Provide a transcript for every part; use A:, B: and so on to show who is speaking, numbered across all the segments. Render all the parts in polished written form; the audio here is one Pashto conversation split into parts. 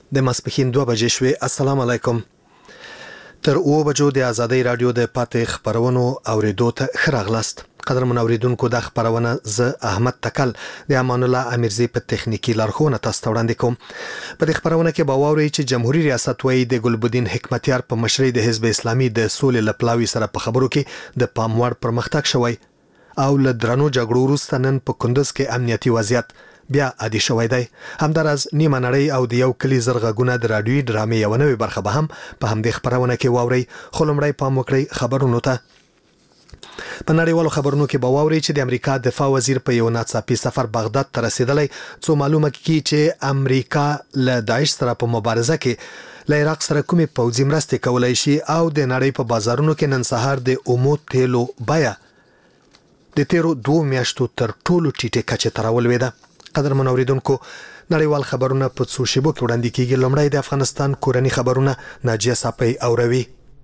A: د ماسپښین 2 بجې شوې. السلام علیکم. تر 2 بجو د ازادۍ رادیو د پاتې خبرونو اوریدو ته ښه راغلاست. قدرمن اوریدونکو د خبرونه ز احمد تکل د امان الله امیرزی په تخنیکی لارښوونه تاسو وړاندې کوم. په دې خبرونه کې به واورئ چې جمهوریت ریاست وایي د ګلبدین حکمتیار په مشرۍ د حزب اسلامي د سولې لپلاوي سره په خبرو کې د پاموړ پرمختګ شوی او له درنو جګړو وروسته نن په کندوز کې امنیتي وضعیت بیا عادي شوی دی. همداراز نیمه نړۍ او د یو کلی زرغونه د رادیوي ډرامې یو نوې برخه به هم په همدې خبرونه کې واورئ. خو لومړی پام وکړئ خبرونو ته. په نړیوالو خبرونو کې به واورئ چې د امریکا دفاع وزیر په یو ناڅاپي سفر بغداد ته رسیدلی څو معلومه کیږي چې امریکا له داعش سره په مبارزه کې له عراق سره کومې پوځي مرستې کولای شي او د نړۍ په بازارونو کې نن سهار د اومو تیلو بیه د تیرو 2 میاشتو تر ټولو ټیټه کچه ته راولوېده. قدرمن اوریدونکو نړیوال خبرونه په څو شیبو کې وړاندې کیږي. لومړی د افغانستان کورنی خبرونه ناجیه صافی اوروي.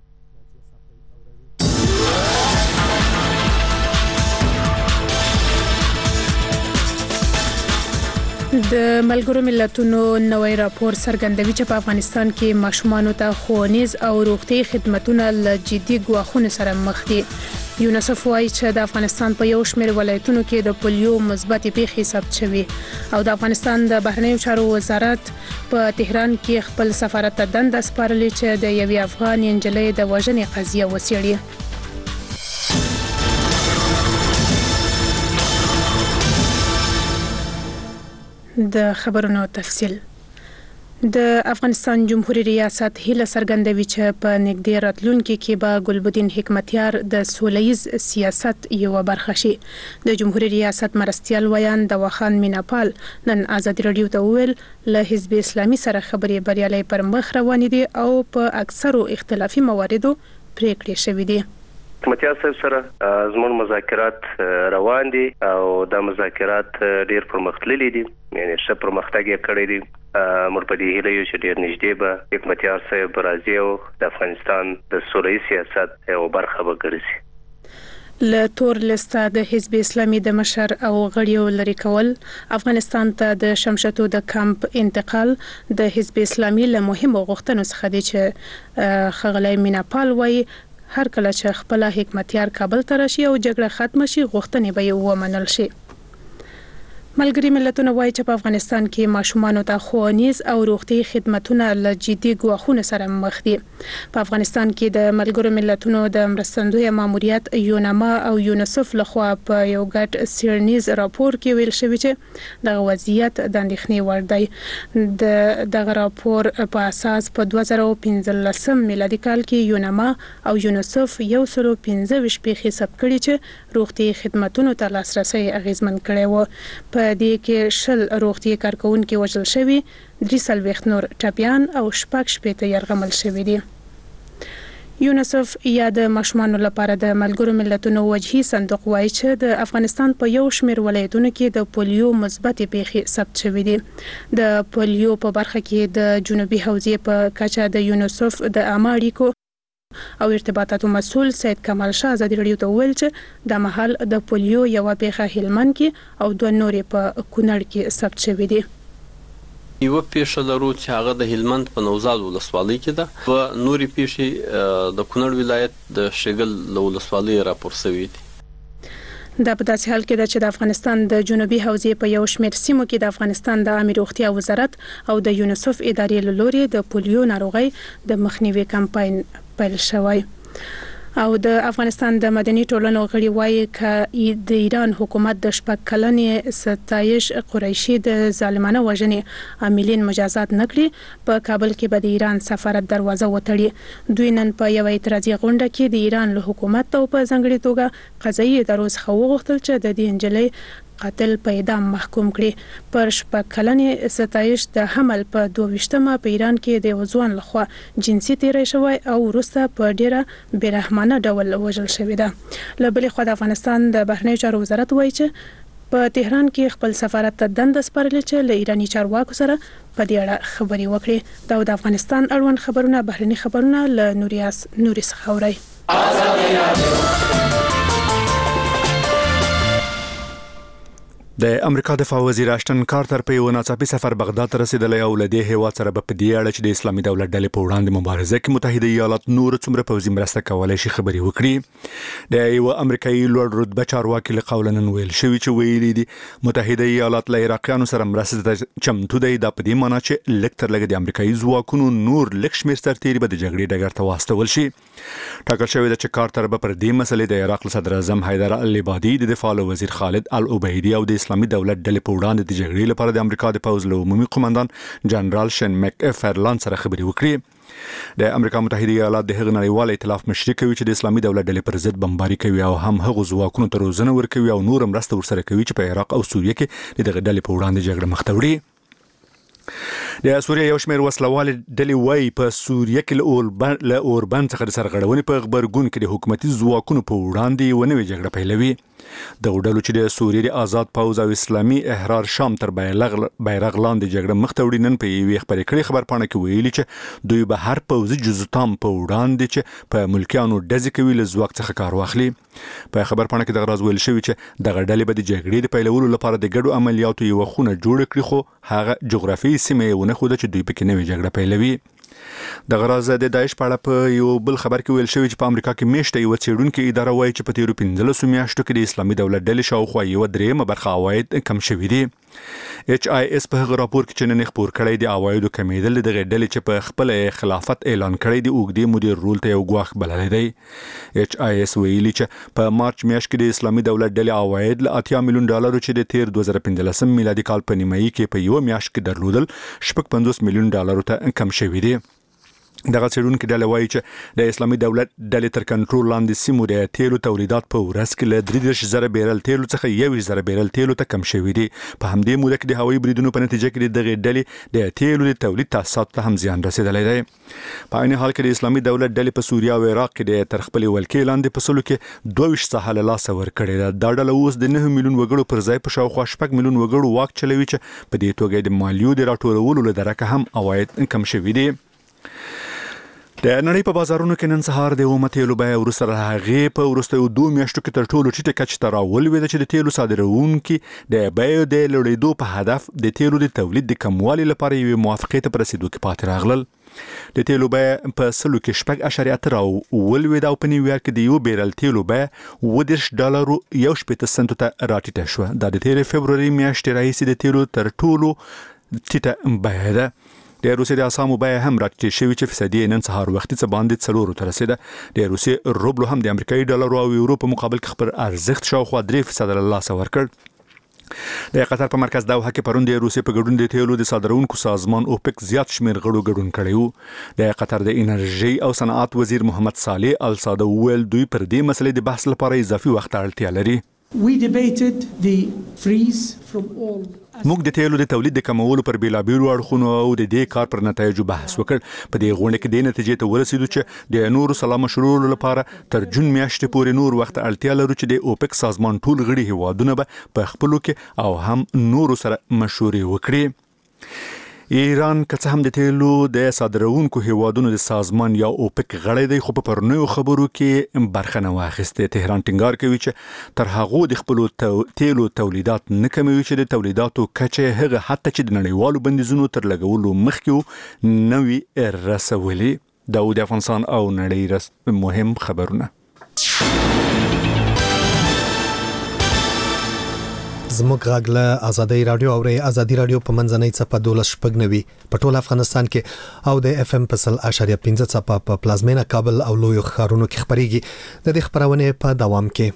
B: د ملګرو ملتونو نوې راپور څرګندوي چې په افغانستان کې ماشومانو ته ښوونیز او روغتي خدماتونه له جدي ګواښونو سره مخ دي. یونیسف وايي چې د افغانستان په یو شمېر ولایتونو کې د پولیو مثبت پیښې ثبت شوې او د افغانستان د بهرنیو چارو وزارت په تهران کې خپل سفارت ته دنده سپارلې چې د یوې افغان نجلۍ د وژنې قضیه وڅېړي. د خبرونو تفصیل. د افغانستان جمهوریت ریاست هیله څرګندوي چې په نږدې راتلونکي کې به ګلبدین حکمتیار د سولهییز سیاست یو برخه شي. د جمهوریت ریاست مرستیال ویان د وخان میناپال نن ازادي رادیو ته وویل له حزب اسلامي سره خبرې بریالۍ پر مخ روانې دي او په اکثرو اختلافي مواردو پریکړې شوې دي.
C: حکمتیار صاحب سره زموږ مذاکرات روان دي او دا مذاکرات ډیر پرمختللي دي، یعنی ښه پرمختګ یې کړی دی. موږ په دې هیله یو چې ډیر نږدې به حکمتیار صاحب راځي او د افغانستان د سولهییز سیاست یو برخه به ګرځي.
B: له تور لسته د حزب اسلامي د مشر او غړیو لري کول، افغانستان ته د شمشتو د کمپ انتقال د حزب اسلامي له مهمو غوښتنو څخه دی چې ښاغلی میناپال وایي هر کله چې خپل حکمتیار کابل ته راشي او جګړه ختم شي غوښتنې به یې ومنل شي. ملګري ملتونه وایي چې په افغانستان کې ماشومانو ته ښوونیز او روغتي خدماتونه له جدي ګواښونو سره مخ دي. په افغانستان کې د ملګرو ملتونو د مرستندوی ماموریت یوناما او یونیسف لخوا په یو ګډ څېړنیز راپور کې ویل شوی چې دغه وضعیت د اندېښنې وړ دی. دغه راپور په اساس په 2015 میلادي کال کې یوناما او یونیسف 115 پیښې ثبت کړي چې روغتي خدماتونو ته لاسرسي اغیزمن کړي وو. په دې کې 10 روغتي کارکونکي وژل شوي، 43 نور ټپیان او 6 یرغمل شوي دي. یونیسف یا د ماشومانو لپاره د ملګرو ملتونو وجهي صندوق وایي چې د افغانستان په یو شمېر ولایتونو کې د پولیو مثبت پیښې ثبت شوي دي. د پولیو په برخه کې د جنوبي حوزې په کچه د یونیسف د عامه اړیکو او ارتباطاتو مسؤل سید کمال شاه ازادي رادیو ته ویل چې د محل د پولیو یو پیښه هلمند کې او 2 نورې په کونړ کې ثبت شوې دي.
D: یو پیښه لرو چې هغه د هلمند په نوزاد ولسوالۍ کې ده، او نورې پیښې د کونړ ولایت د شګل ولسوالۍ راپور شوې دي.
B: دا په داسې حال کې ده چې د افغانستان د جنوبي حوزې په یو شمېر سیمو کې د افغانستان د عامه روغتیا وزارت او د یونیسف ادارې له لوري د پولیو ناروغۍ د مخنیوي کمپاین پیل شوی. او د افغانستان د مدني ټولنو غړي وایي چې د ایران حکومت د 6 کلنې ستایش قریشي د ظالمانه وژنې عاملین مجازات نکړي. په کابل کې به د ایران سفارت دروازه وتړي. دوی نن په یو اعتراضي غونډه کې د ایران له حکومت او په ځانګړي توګه قضایي ادارو څخه وغوښتل چې د دې نجلۍ قاتل په اعدام محکوم کړي. پر 6 کلنې ستایش د حمل په 22مه په ایران کې د وزوان لخوا جنسي تیری شوی او وروسته په ډیره بیرحمانه ډول وژل شوی ده. له بلې خوا د افغانستان د بهرنیو چارو وزارت وایي چې په تهران کې خپل سفارت ته دنده سپارلې چې له ایرانی چارواکو سره په دې اړه خبرې وکړي. دا د افغانستان اړوند خبرونه بهرني خبرونه له نوري څخه اوري.
E: د امریکا دفاع وزیر اشټن کارتر په یو ناڅاپي سفر بغداد ته رسیدلی او له دې هیواد سره په دې اړه چې د اسلامي دولت ډلې په وړاندې مبارزه کې متحده ایالات نور څومره پوځي مرسته کولای شي خبرې وکړي. د یو امریکایي لوړ رتبه چارواکي له قوله نن ویل شوی چې ویلي دي متحده ایالات له عراقیانو سره مرسته ته چمتو دی. دا په دې معنی چې لږ تر لږه د امریکایي ځواکونو نور لږ شمېر سرتیري به د جګړې ډګر ته واستول شي. ټاکل شوی ده چې کارتر به پر دې مسلې د عراق صدر اعظم حیدر العبادي، د دفاع وزیر خالد العبیدي او د اسلامي دولت ډلې په وړاندې د جګړې لپاره د امریکا د پوځ له عمومي قومندان جنرال شن مک فرلان سره خبرې وکړي. د امریکا متحده ایالات د هغه نړیوال ائتلاف مشري کوي چې د اسلامي دولت ډلې پر ضد بمباري کوي او هم هغه ځواکونو ته روزنه ورکوي او نور مرسته ورسره کوي چې په عراق او سوریه کې دغه ډلې په وړاندې جګړه مخ ته وړي. د سوریه یو شمېر وسلوال ډلې وایي په سوریه کې له اوربند څخه د سرغړونې په خبرګون کې د حکومتي ځواکونو په وړاندې یوه نوې جګړه پیلوي. د ډلو چې د سوریې د آزاد پوځ او اسلامي احرار شام تر بیرغ لاندې جګړه مخ ته وړي نن په یوې خبرې کړې خبرپاڼه کې ویلي چې دوی به هر پوځي جزتام په وړاندې چې په ملکیانو ډزې کوي له ځواک څخه کار واخلي. په خبرپاڼه کې دغه راز ویل شوی چې دغه ډلې به د جګړې د پیلولو لپاره د ګډو عملیاتو یوه خونه جوړه کړي، خو هغه جغرافیایي سیمه یې ونه ښوده چې دوی پکې نوې جګړه پیلوي. دغه راز د داعش په اړه په یو بل خبر کې ویل شوی چې په امریکا کې میشته یو څېړونکو اداره وایي چې په تیرو 15 میاشتو کې د اسلامي دولت ډلې شاوخوا یوه درېیمه برخه عواید کم شوي دي. ایچ آی اس په هغه راپور کې چې نن خپور کړی د عوایدو کمیدل دغه ډلې چې په خپل خلافت اعلان کړی د اوږدې مودې رول ته یو ګواښ بللی دی. ایچ آی اس ویلي چې په مارچ میاشت کې د اسلامي دولت ډلې عواید له 80 میلیون ډالرو چې د تیر 2015 میلادي کال په نیمایي کې په یو میاشت کې درلودل 50 میلیون ډالرو ته کم شوي دي. دغه څېړونکي ډله وایي چې د اسلامي دولت ډلې تر کنټرول لاندې سیمو د تیلو تولیدات په ورځ کې له 33,000 بیرل تیلو څخه 21,000 بیرل تیلو ته کم شوي دي. په همدې موده کې د هوایي بریدونو په نتیجه کې دغه ډلې د تیلو د تولید تاسیساتو ته هم زیان رسېدلی دی. په عین حال کې د اسلامي دولت ډلې په سوریه او عراق کې د تر خپلې ولکې لاندې په سلو کې 22 ساحه له لاسه ورکړې ده. دا ډله اوس د 9 میلیون وګړو پر ځای په شاوخوا 6 میلیون وګړو واک چلوي چې په دې توګه د مالیو د راټولولو له درکه هم عواید کم شوي دي. د نړۍ په بازارونو کې نن سهار د اومه تیلو بیه وروسته له هغې په وروستیو 2 میاشتو کې تر ټولو ټیټه کچې ته راولوېده چې د تیلو صادروونکي د بیو د لوړېدو په هدف د تیلو د تولید د کموالي لپاره یوې موافقې ته په رسېدو کې پاتې راغلل. د تیلو بیه په سلو کې 6.8 راولوېده او په نیویارک کې د یو بیرل تیلو بیه $10.1 سنټو ته راټیټه شوه. دا د تیرې فبروري میاشتې راهیسې د تیلو تر ټولو ټیټه بیه ده. د روسیې د اسامو بیه هم راټیټې شوې چې فیصدي نن سهار وختي څه باندې 4 ته رسېده. د روسیې روبلو هم د امریکایي ډالرو او یورو په مقابل کې خپل ارزښت شاوخوا 3% له لاسه ورکړ. د قطر په مرکز دوحه کې پرون د روسیې په ګډون د تیلو د صادرونکو سازمان اوپک زیات شمېر غړو ګډون کړی و. د قطر د انرژي او صنعت وزیر محمد صالح الصادو ویل دوی پر دې مسلې د بحث لپاره اضافي وخت اړتیا لري. موږ د تیلو د تولید د کمولو پر بیلابیلو اړخونو او د دې کار پر نتایجو بحث وکړ. په دې غونډه کې د نتیجې ته ورسېدو چې د نورو سلا مشروع لپاره تر جون میاشتې پورې نور وخت اړتیا لرو چې د اوپک سازمان ټول غړي هیوادونه به په خپلو کې او هم نورو سره مشورې وکړي. ایران که څه هم د تیلو د صادرونکو هیوادونو د سازمان یا اوپک غړی دی، خو په پرونیو خبرو کې برخه نه واخیسته. تهران ټینګار کوي چې تر هغو د خپلو تیلو تولیدات نه کموي چې د تولیداتو کچه هغه حتی چې د نړیوالو بندیزونو تر لګولو مخکې نوي رسولي. دا د افغانستان او نړۍ مهم خبرونه.
A: زموږ غږ له ازادي رادیو او ازادي رادیو په منځنۍ څپه 12.9 په ټول افغانستان کې او د اف ام په 100.5 څپه په پلازمینه کابل او لوی ښارونو کې خبريږي. د دې خبرونه په دوام کې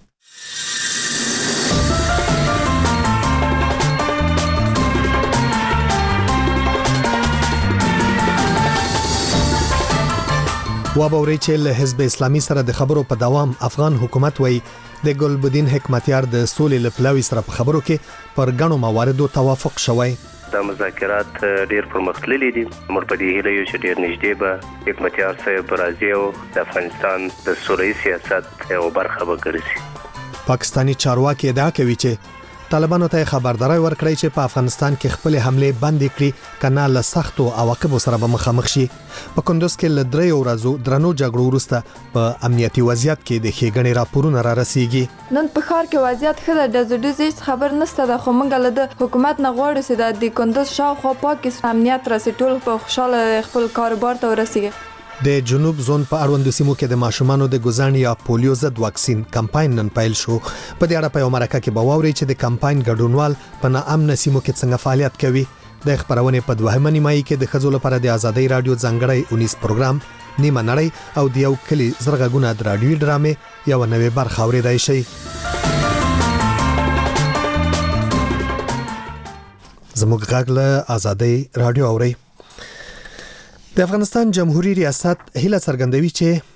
A: وابوري چې له حزب اسلامي سره د خبرو په دوام افغان حکومت وایي د ګلبدین حکمتیار د سولې لپلاوي سره په خبرو کې پر غنو مواردو توافق شوی.
C: دا مذاکرات ډیر پرمختللي دي. موږ په دې هیله یو چې ډیر نږدې به حکمتیار صاحب راځي او د افغانستان د سولې سیاست یو برخه وګرځي.
A: پاکستانی چارواکي ادعا کوي چې طالبانو ته خبرداري ورکړی چې په افغانستان کې خپل حمله بند کړي کنه له سختو عواقبو سره به مخامخ شي. په کندوز کې ل 3 ورځو درنو جګړو وروسته په امنیتي وضعیت کې د ښېګڼې راپورونه را رسیږي.
F: نن په ښار کې وضعیت ښه ده، د زړه خبر نشته ده، خو موږ له حکومت نه غواړو چې د کندوز شاوخوا پاک امنیت راسي، ټول په خوشاله خپل کاروبار ته ورسیږي.
A: د جنوب زون په اړوندو سیمو کې د ماشومانو د ګوزان یا پولیو ضد واکسین کمپاین نن پیل شو. په دې اړه په یو مرکه کې باوري چې د کمپاین ګډونوال په ناامن سیمو کې څنګه فعالیت کوي. د خبرونه په 2مه نیمایي کې د خزو لپاره د ازادۍ رادیو ځانګړی 19 پروګرام نیمه نړۍ او د یو کلی زرغونه د رادیو ډرامې یو نوې برخه اوریدای شي. زموږ غږ له ازادۍ رادیو اوري. د افغانستان جمهوریت ریاست هیله څرګندوي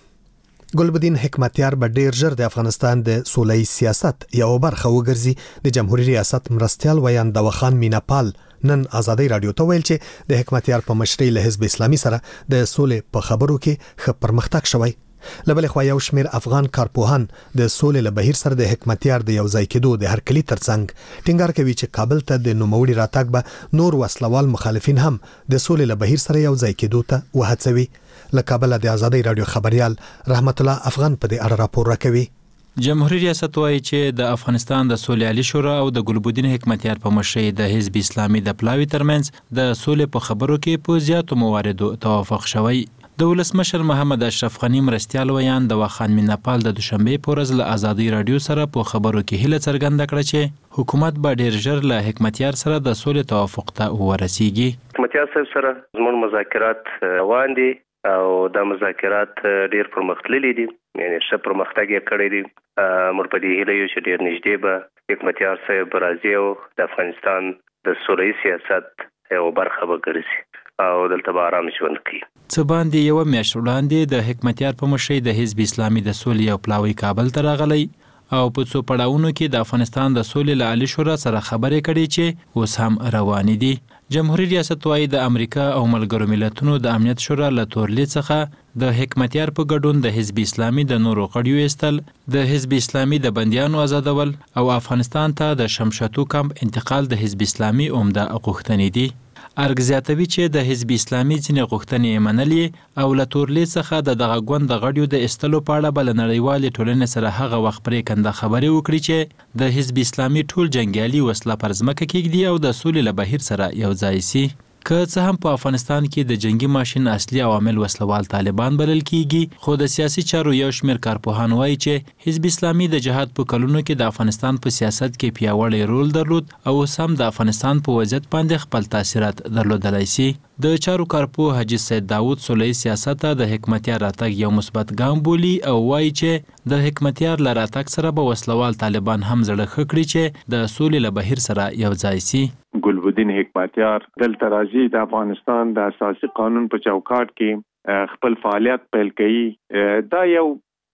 A: چې ګلبدین حکمتیار به ډیر ژر د افغانستان د سوله‌ای سیاست یو برخه وګرځي. د جمهوریت ریاست مرستيال ویان دواخان میناپال نن ازادۍ رادیو ته ویل چې د حکمتیار په مشرۍ له حزب اسلامي سره د سولې په خبرو کې ښه پرمختګ شوی. لبل خو یو شمیر افغان کارپوهان د سولې له بهیر سره د حکمتیار د یو ځای کېدو د هر کلی ترڅنګ ټینګار کوي چې کابل ته د نوموړي راتګ به نور وسلوال مخالفین هم د سولې له بهیر سره یو ځای کېدو ته وهڅوي. له کابل د ازادۍ رادیو خبريال رحمت الله افغان په دې اړه راپور راکوي.
G: جمهوریت ریاست وايي چې د افغانستان د سولې عالی شورا او د ګلبدین حکمتیار په مشرۍ د حزب اسلامي د پلاوی ترمنځ د سولې په خبرو کې په زیاتو مواردو توافق شوی. د ولسمشر محمد اشرف غنی مرستيال ویان د واخان میناپال د دوشنبه په ورځ له ازادۍ رادیو سره په خبرو کې هیله څرګنده کړه چې حکومت به ډیر ژر له حکمتیار سره د سولې توافق ته ورسیږي.
C: حکمتیار سره زموږ مذاکرات روان دي او د مذاکرات ډیر پرمختللي دي، یعنی ښه پرمختګ یې کړی دی. موږ په دې هیله یو چې ډیر نږدې به حکمتیار صاحب راځي او د افغانستان د سوله‌ای سیاست یو برخه وګرځي او دلته به آرام ژوند کوي.
G: څه باندې یو میاشت وړاندې د حکمتیار په مشرۍ د حزب اسلامي د سولې او پلاوی کابل ته راغلی او په څو پړاوونو کې د افغانستان د سولې له عالی شورا سره خبرې کړې چې اوس هم روانې دي. جمهوریت ریاست وايي د امریکا او ملګرو ملتونو د امنیت شورا له تورلید څخه د حکمتیار په ګډون د حزب اسلامي د نورو غړیو ایستل، د حزب اسلامي د بندیانو آزادول او افغانستان ته د شمشتو کمپ انتقال د حزب اسلامي عمده غوښتنې دي. ارګ زیاتوي چې د حزب اسلامي ځینې غوښتنې منلې او له تورلید څخه د دغه ګوند د غړیو د ایستلو په اړه بل نړیوال ټولنې سره هغه وخت پرېکنده خبرې وکړي چې د حزب اسلامي ټول جنگیالي وسله پر ځمکه کېږدي او د سولې له بهیر سره یو ځای شي. که څه هم په افغانستان کې د جنگي ماشین اصلي عوامل وسلوال طالبان بلل کیږي، خو د سیاسي چارو یو شمیر کارپوهان وایي چې حزب اسلامي د جهاد په کلونو کې د افغانستان په سیاست کې پیاوړی رول درلود او سم د افغانستان په وضعیت باندې خپل تاثیرات درلودلای شي. د چارو کارپوه حاجی سید داوود سوله‌ای سیاست د حکمتیار راتګ یو مثبت ګام بولي او وایي چې د حکمتیار له راتګ سره به وسلوال طالبان هم زړه ښه کړي چې د سولې له بهیر سره یو ځای شي.
H: ګلبدین حکمتیار دلته راځي د افغانستان د اساسي قانون په چوکاټ کې خپل فعالیت پیل کوي. دا یو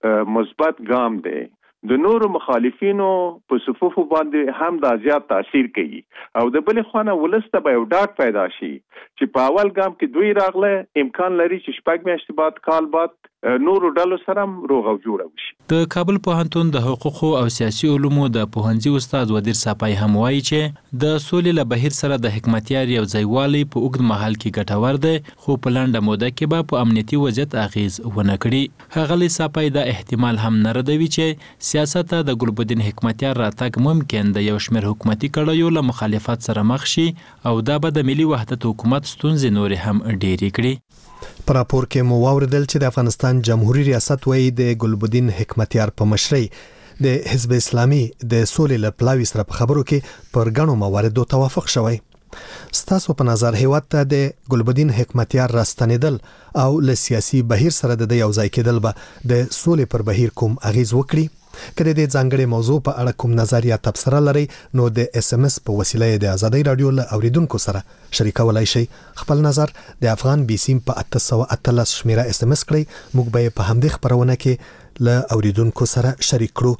H: مثبت ګام دی. د نورو مخالفینو په صفوف باندې هم دا زیات تاثیر کوي او د بل خوانه ولسته به یو ډاټ پیدا شي چې په اول ګام کې دوی راغله امکان لري چې شپږ میاشتې بعد کال بعد نورو ډلو سره روغ او جوړ وشي.
G: د کابل پوهنتون د حقوقو او سیاسي علومو د پوهنځي استاد ودیر صافی هم وایي چې د سولې له بهیر سره د حکمتیار یو ځایوالی په اوږد مهال کې ګټور دی، خو په لنډه موده کې به په امنیتي وضعیت اغیز ونه کړي. ښاغلی صافی دا احتمال هم نه ردوي چې سیاست ته د ګلبدین حکمتیار راتګ ممکن د یو شمېر حکومتي کړیو له مخالفت سره مخ شي او دا به د ملي وحدت حکومت ستونزې نورې هم ډېرې کړي.
A: په راپور کې مو واوریدل چې د افغانستان جمهوریت ریاست وايي د ګلبدین حکمتیار په مشرۍ د حزب اسلامي د سولې له پلاوی سره په خبرو کې پر غنو مواردو توافق شوی. ستاسو په نظر هیواد ته د ګلبدین حکمتیار راستنیدل او له سیاسي بهیر سره د یو ځای کېدل به د سولې پر بهیر کوم اغیز وکړي؟ کله د ځانګړي موضوع په اړه کوم نظر یا تبصره لري نو د اس ام اس په وسیله د ازادۍ رادیو له اوریدونکو سره شریکولای شي. خپل نظر د افغان بي سیم په 813 شمیره اس ام اس کړئ. موږ به په همدې خبرونه کې له اوریدونکو سره شریک کړو.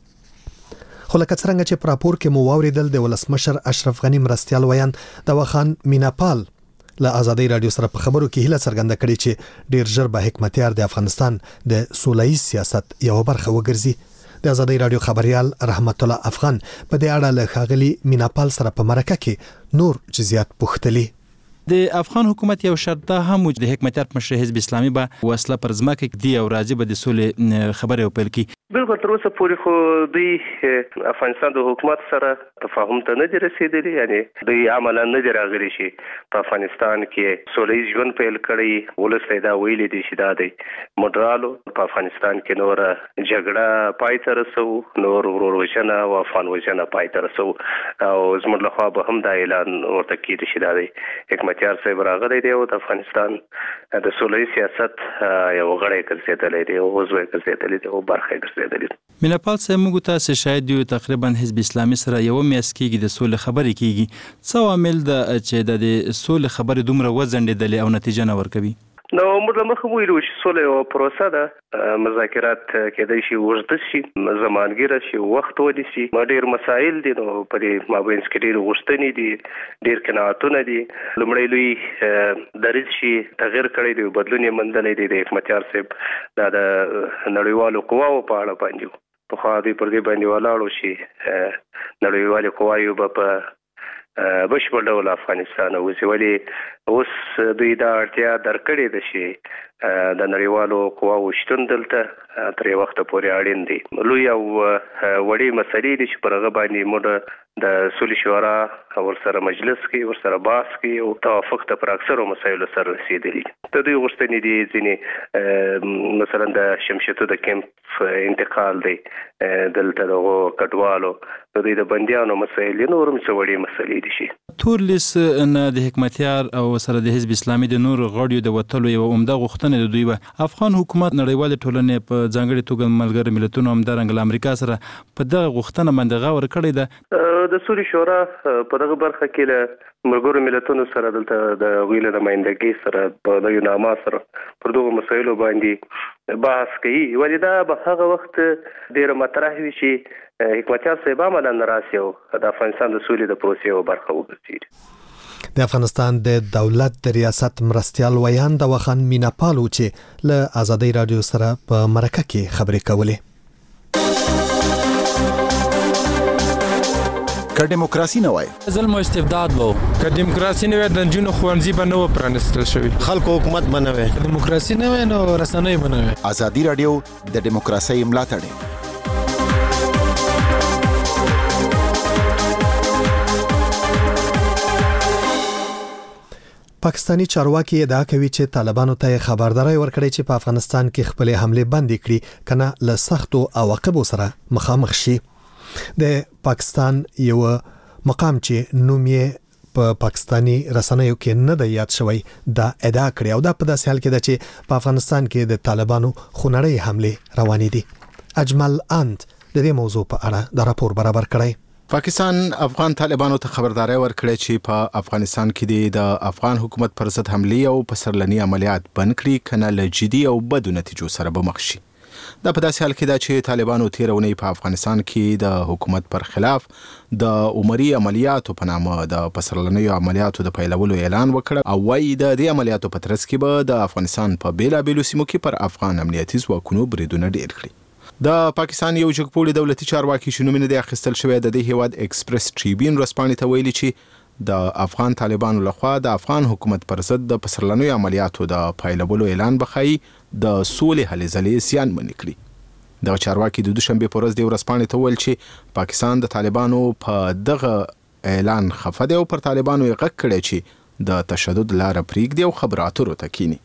A: خو لکه څنګه چې په راپور کې مو واوریدل د ولسمشر اشرف غنی مرستيال ویان د واخان میناپال له ازادۍ رادیو سره په خبرو کې هیله څرګنده کړې چې ډیر ژر به حکمتیار د افغانستان د سوله‌ای سیاست یو برخه وګرځي. د آزادۍ رادیو خبريال رحمت الله افغان په دې اړه له ښاغلي میناپال سره په مرکه کې نور جزئیات پوښتلي.
G: د افغان حکومت یو شرط دا هم د حکمتیار مشر حزب اسلامي به وسله پر ځمکه دی او راځي به د سولې خبرې وپیل کی.
C: بالکل تر اوسه پورې خو دوی افغانستان د حکومت سره تفاهم ته نه دي رسیدلي، یعنی دوی عملا نه دي راغلي چې په افغانستان کې سولهییز ژوند پیل کړي. ولس ته دا ویلي دي چې دا د موډرالو په افغانستان کې نور جګړه پای ته رسو، نور ورور وژنه او افغان وژنه پای ته رسو، او زموږ لخوا به هم دا اعلان ورته کېږي چې دا د حکمتیار صاحب راغلی دی او د افغانستان د سولهییز سیاست یو غړی ګرځېدلی دی او عضو یې ګرځېدلی دی او برخه یې ګرځېدلی.
G: میناپال صاحب موږ تاسو شاید یو تقریبا حزب اسلامي سره یو میاس کېږي د سولې خبرې کېږي. څه عامل ده چې د سولې خبرې دومره وځنډېدلې او نتیجه نه ورکوي؟
C: نو موږ له مخه ویلو چې سوله یو پروسه ده، مذاکرات کېدای شي اوږده شي، زمانګیره شي، وخت ونیسي، ډېر مسایل دي. نو په دې مابینځ کې ډېر غوښتنې دي، ډېر قناعتونه دي. لومړی لوی دریځ شي تغیر کړی دی، بدلون یې موندلی دی. د حکمتیار صاحب دا د نړیوالو قواو په اړه باندې پخوا دوی پر دې باندې ولاړو شي نړیوالې قواوې به په بشپړ ډول افغانستان اوسي، ولې اوس دوی دا اړتیا درکړې ده چې د نړیوالو قواو شتون دلته تر یو وخته پورې اړین دی. لوی او وړې مسلې دي چې پر هغه باندې موږ د سولې شورا ورسره مجلس کې ورسره بحث کې او توافق ته پر اکثرو مسایلو سره رسیدلي. د دوی غوښتنې دي ځینې مثلا د شمشتو د کیمپ انتقال دی، دلته دغو کډوالو د دوی د بندیانو مسایل نور هم څه وړې مسلې دي شي.
G: تورلیس نه د حکمتیار او سره د حزب اسلامي د نور غړیو د وټلو یو عمده غوښتنه د دوی به افغان حکومت نړیوال ټولنې په ځانګړي توګه ملګري ملتونو همدارنګه امریکا سره په دغه غوښتنه باندې غور کړی ده.
C: د سولې شورا په دغه برخه کې له ملګرو ملتونو سره دلته د غوی له نمائندګۍ سره په د یوناما سره پر دغه مسایلو باندې بحث کوي، ولې دا به هغه وخت ډېره مطرح وي چې حکمتیار صاحب عملا راسي او د افغانستان د سولې د پروسې یوه برخه وګرځي.
A: د افغانستان د دولت د ریاست مرستیال ویان د وخان میناپال چې له آزادۍ رادیو سره په مرکه کې خبرې کولې.
I: که دیموکراسي نه وای
J: ظلم او استبداد وو،
K: که دیموکراسي نه وای د نجونو ښوونځي به نه و پرانیستل شوي،
L: خلکو حکومت به نه وای،
K: دیموکراسي نه وای نو رسنۍ به نه وای.
I: آزادۍ رادیو د دیموکراسۍ ملاتړ.
A: پاکستانی چارواکي ادعا کوي چې طالبانو ته خبرداري ورکړي چې په افغانستان کې خپل حمله بندي کړي کنه له سختو عواقبو سره مخامخ شي. د پاکستان یو مقام چې نوم یې په پاکستانی رسنیو کې نه دی یاد شوی دا ادعا کړی او دا په داسې حال کې ده چې په افغانستان کې د طالبانو خونړۍ حمله روانې دي. اجمل اند د دې موضوع په اړه د راپور برابر کړی.
I: پاکستان افغان طالبانو ته خبرداري ورکړي چې په افغانستان کې د افغان حکومت پر ضد حمله او پسرلنی عملیات بند کړي کنه له جدي او بدو نتیجو سره به مخ شي. دا په داسې حال کې ده چې طالبانو تیرونی په افغانستان کې د حکومت پر خلاف د عمري عملیاتو په نامه د پسرلنی عملیاتو د پیلولو اعلان وکړ او وايي د دې عملیاتو په ترڅ کې به د افغانستان په بیلابېلو سیمو کې پر افغان امنیتي ځواکونو بریدونه ډېر کړي. د پاکستان یو جګپوړي دولتي چارواکي چې نوم یې د اخیستل شوی د دې هیواد ایکسپریس ټریبیون ورځپاڼې ته ویلي چې د افغان طالبانو لخوا د افغان حکومت پر ضد د پسرلنیو عملیاتو د پیلولو اعلان بخایي د سولې هلې ځلې زیانمنې کړي. دغه چارواکي د دوشنبې په ورځ د ورځپاڼې ته ویل چې پاکستان د طالبانو په دغه اعلان خفه دی او پر طالبانو یې غږ کړی چې د تشدد لاره پرېږدي او خبرو اترو ته کینی.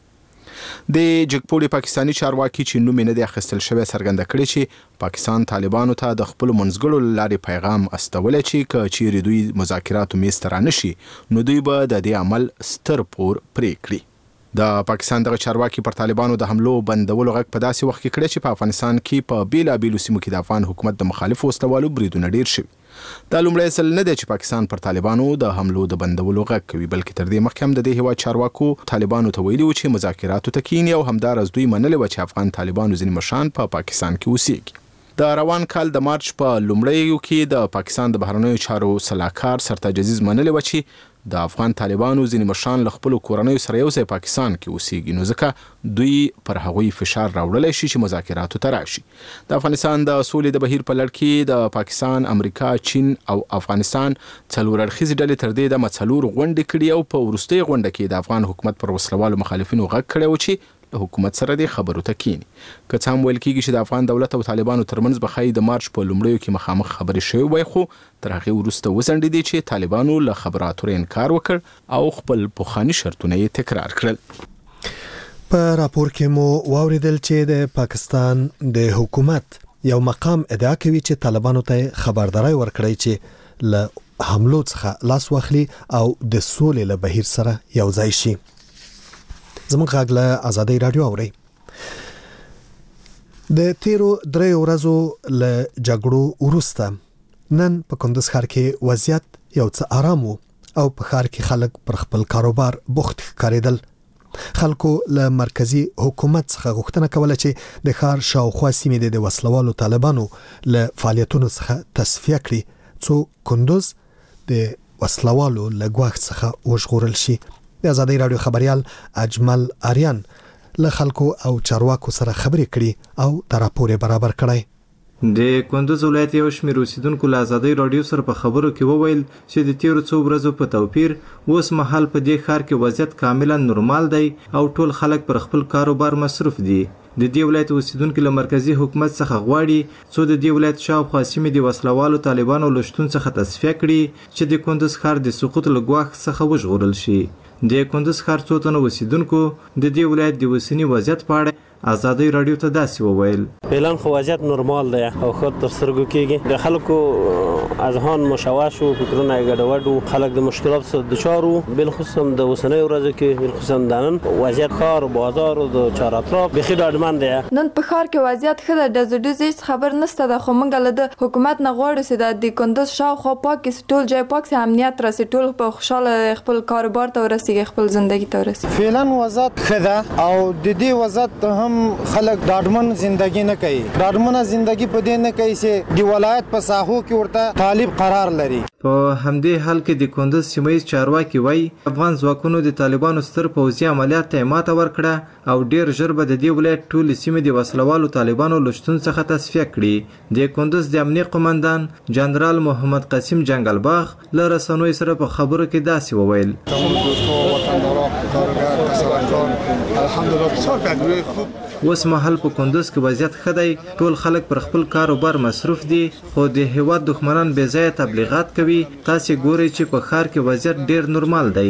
I: د جګپوړي پاکستانی چارواکي چې نوم یې نه دی اخیستل شوی څرګنده کړي چې پاکستان طالبانو ته د خپلو منځګړو لارې پیغام استولی چې که چیرې دوی مذاکراتو میز ته رانشي نو دوی به د دې عمل ستر پور پرې کړي. د پاکستان دغه چارواکي پر طالبانو د حملو بندولو غږ په داسې وخت کې کړی چې په افغانستان کې په بیلابېلو سیمو کې د افغان حکومت د مخالفو وسلوالو بریدونه ډېر شوي. دا لومړی ځل نه دی چې پاکستان پر طالبانو د حملو د بندولو غږ کوي، بلکې تر دې مخکې هم د دې هیواد چارواکو طالبانو ته ویلي و چې مذاکراتو ته کینی او همداراز دوی منلې وه چې افغان طالبانو ځینې مشران په پاکستان کې اوسېږي. د روان کال د مارچ په لومړیو کې د پاکستان د بهرنیو چارو سلاکار سرتاج عزیز منلې وه چې د افغان طالبانو ځینې مشران له خپلو کورنیو سره یو ځای پاکستان کې اوسېږي، نو ځکه دوی پر هغوی فشار راوړلی شي چې مذاکراتو ته راشي. د افغانستان د سولې د بهیر په لړ کې د پاکستان، امریکا، چین او افغانستان څلور اړخیزې ډلې تر دې دمه څلور غونډې کړي او په وروستۍ غونډه کې د افغان حکومت پر وسلوالو مخالفینو غږ کړی و چې له حکومت سره د خبرو ته کینی. که څه هم ویل کېږي چې د افغان دولت او طالبانو ترمنځ به ښایي د مارچ په لومړیو کې مخامخ خبرې شوې وای، خو تر هغې وروسته وځنډېدې چې طالبانو له خبرو اترو انکار وکړ او خپل پخواني شرطونه یې تکرار کړل.
A: په راپور کې مو واوریدل چې د پاکستان د حکومت یو مقام ادعا کوي چې طالبانو ته خبرداري ورکړي چې له حملو څخه لاس واخلي او د سولې له بهیر سره یو ځای شي. زموږ غږ له آزادۍ رادیو اوري. د تیرو 3 ورځو له جګړو وروسته نن په کندوز ښار کې وضعیت یو څه آرام وو او په ښار کې خلک پر خپل کاروبار بوخت ښکارېدل. خلکو له مرکزی حکومت څخه غوښتنه کوله چې د ښار شاوخوا سیمې د وسلوالو طالبانو له فعالیتونو څخه تصفیه کړي څو کندوز د وسلوالو له ګواښ څخه وژغورل شي. د آزادۍ رادیو خبريال اجمل آریان له خلکو او چارواکو سره خبرې کړي او د راپور برابر کړی.
J: د کندوز ولایت یو شمېر اوسیدونکو له آزادۍ رادیو سره په خبرو کې وویل چې د تیرو څو ورځو په توپیر اوس مهال په دې ښار کې وضعیت کاملا نورمال دی او ټول خلک پر خپل کاروبار مصروف دي. د دې ولایت اوسیدونکو له مرکزی حکومت څخه غواړي څو د دې ولایت شاوخوا سیمې د وسلوالو طالبانو له شتون څخه تصفیه کړي چې د کندوز ښار د سقوط له ګواښ څخه وژغورل شي. د کندوز ښار څو تنه اوسیدونکو د دې ولایت د اوسني وضعیت په اړه آزادۍ رادیو ته داسې وویل.
L: فعلا خو وضعیت نورمال دی او ښه تر سترګو کېږي. د خلکو اذهان مشوش او فکرونه یې ګډوډ وو. خلک د مشکلاتو سره دچار وو، بالخصوص د اوسنیو ورځو کې، بالخصوص د نن وضعیت ښار او بازار او د چار اطراف بېخي ډاډمن دی.
F: نن په ښار کې وضعیت ښه ده، ډزو ډز هیڅ خبر نشته ده، خو موږ له د حکومت نه غواړو چې د کندوز شاوخوا پاک ټول ځای پاک سي، امنیت راسي، ټول په خوشاله خپل کاروبار ته ورسیږي، خپل ژوندۍ ته ورسیږي.
M: فعلا وضعیت ښه ده او د دې وضعیت هم خلک ډاډمن زندگی نه کوي. ډاډمنه زندگی په دې نه کوي چې د ولایت په ساحو کې ورته طالب قرار لري.
J: په همدې حال کې د کندوز سیمه چارواکي وایي افغان ځواکونو د طالبانو ستر پوځي عملیات ته ماته ورکړه او ډیر ژر به د دې ولایت ټول سیمه د وسلوالو طالبانو له شتون څخه تصفیه کړي. د کندوز د امنیه قومندان جنرال محمد قاسم جنگلباغ له رسنوي سره په خبرو کې داسې وویل. اوس مهال په کندوز کې وضعیت ښه دی، ټول خلک پر خپل کاروبار مصروف دي، خو د هیواد دښمنان بې ځایه تبلیغات کوي. تاسې ګورئ چې په ښار کې وضعیت ډیر نورمال دی.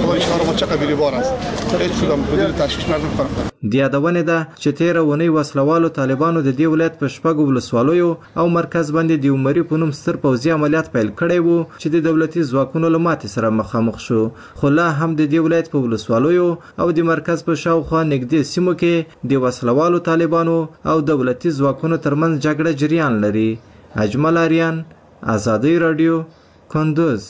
J: د یادونې ده چې تیره اونۍ وسلوالو طالبانو د دې ولایت په 6 ولسوالیو او مرکز باندې د عمري په نوم ستر پوځي عملیات پیل کړی وو چې د دولتي ځواکونو له ماتې سره مخامخ شو. خو لا هم د دې ولایت په ولسوالیو او د مرکز په شاوخوا نږدې سیمو کې د وسلوالو طالبانو او دولتي ځواکونو ترمنځ جګړه جریان لري. اجمل آریان، آزادۍ رادیو، کندوز.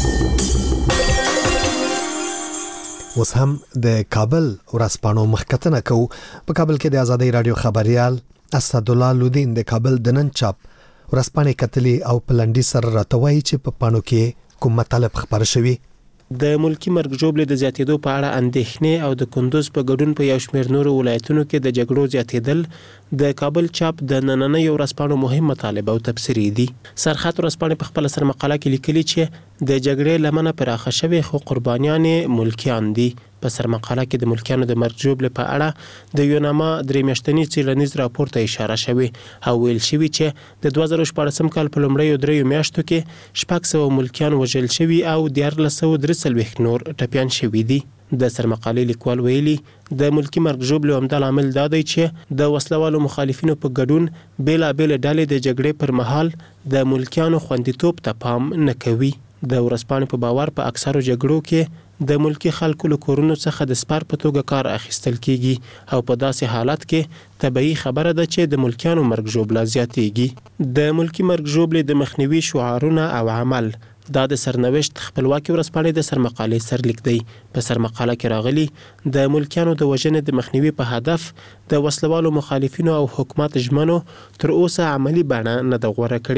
A: اوس هم د کابل ورځپاڼو مخکتنه کوو. په کابل کې د آزادۍ رادیو خبريال اسدالله لودین د کابل د نن چاپ ورځپاڼې کتلې او پلنډي سره راتوي چې په پاڼو کې کوم مطلب خبر شوی.
N: د ملکی مرګ جوړې د زیاتېدو په اړه اندېښنې او د کندوز په ګډون په یو شمېر نورو ولایتونو کې د جګړو زیاتېدل د کابل چاپ د نننۍ ورځپاڼو مهم مطالب او تبصرې دي. سرخط ورځپاڼې په خپل سرمقاله کې لیکلي چې د جګړې لمنه پراخه شوې خو قربانیان ملکیان دي. په سرمقاله کې د ملکیانو د مرګ جوړې په اړه د یوناما 3 میاشتني څېړنیز راپور ته اشاره شوې او ویل شوي چې د 2014 کال په لومړیو 3 میاشتو کې 600 ملکیان وژل شوي او 1343 نور ټپیان شوي دي. د سرمقالې لیکوال ویلي د ملکی مرګ جوړې عمده عامل دا دی چې د وسلوالو مخالفینو په ګډون بیلابېل ډلې د جګړې پر مهال د ملکیانو خوندیتوب ته پام نه کوي. د ورځپاڼې په باور په اکثرو جګړو کې د ملکی خلکو له کورونو څخه د سپار په توګه کار اخیستل کیږي او په داسې حالت کې طبیعي خبره ده چې د ملکیانو مرګ جوړه زیاتېږي. د ملکی مرګ جوړې د مخنیوي شعارونه او عمل دا د سرنوشت خپلواکي ورځپاڼې د سرمقالې سرلیک دی. په سرمقاله کې راغلي د ملکیانو د وژنې د مخنیوي په هدف د وسلوالو مخالفینو او حکومت ژمنو تر اوسه عملی بڼه نه ده غوره کړې.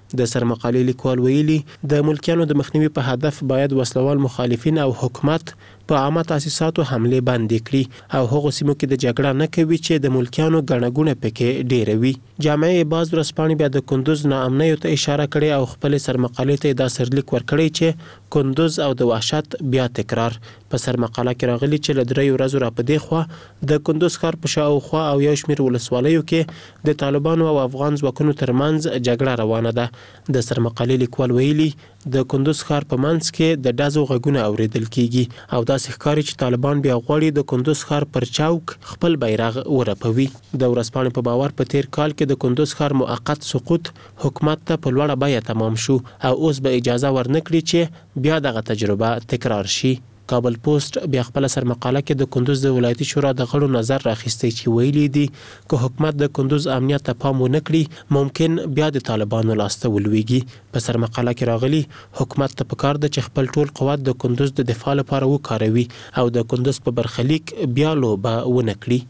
N: د سرمقالې لیکوال ویلي د ملکیانو د مخنیوي په هدف باید وسلوال مخالفین او حکومت په عامه تاسیساتو حمله باندې کړي او هغه سیمو کې د جګړه نه کوي چې د ملکیانو غنغونه پکې ډېر وي. جامعه باز ورسپانې بیا د کندوز ناامنۍ ته اشاره کړې او خپل سرمقالې ته دا سرلیک ورکړی چې کندوز او د وحشت بیا تکرار. په سرمقاله کې راغلي چې له 3 ورځې را پدې خوا د کندوز ښار په شاوخوا او یو شمېر ولسوالیو کې د طالبانو او افغان ځواکونو ترمنځ جګړه روانه ده. د سرمقالې لیکوال ویلي د کندوز ښار په منځ کې د ډزو غږونه اوریدل کیږي او داسې ښکاري چې طالبان بیا غواړي د کندوز ښار پر چوک خپل بیرغ ورپوي. د ورځپاڼې په باور په تیر کال کې د کندوز ښار موقت سقوط حکومت ته په لوړه بیه تمام شو او اوس به اجازه ورنکړي چې بیا دغه تجربه تکرار شي. کابل پوسټ بیا خپل سرمقاله کې د کندوز د ولایتي شورا د غړو نظر راخیستی چې ویلي دي که حکومت د کندوز امنیت ته پام ونه کړي ممکن بیا د طالبانو لاسته ولويږي. په سرمقاله کې راغلي حکومت ته پکار ده چې خپل ټول قوت د کندوز د دفاع لپاره وکاروي او د کندوز په برخلیک بیا لوبه ونه کړي.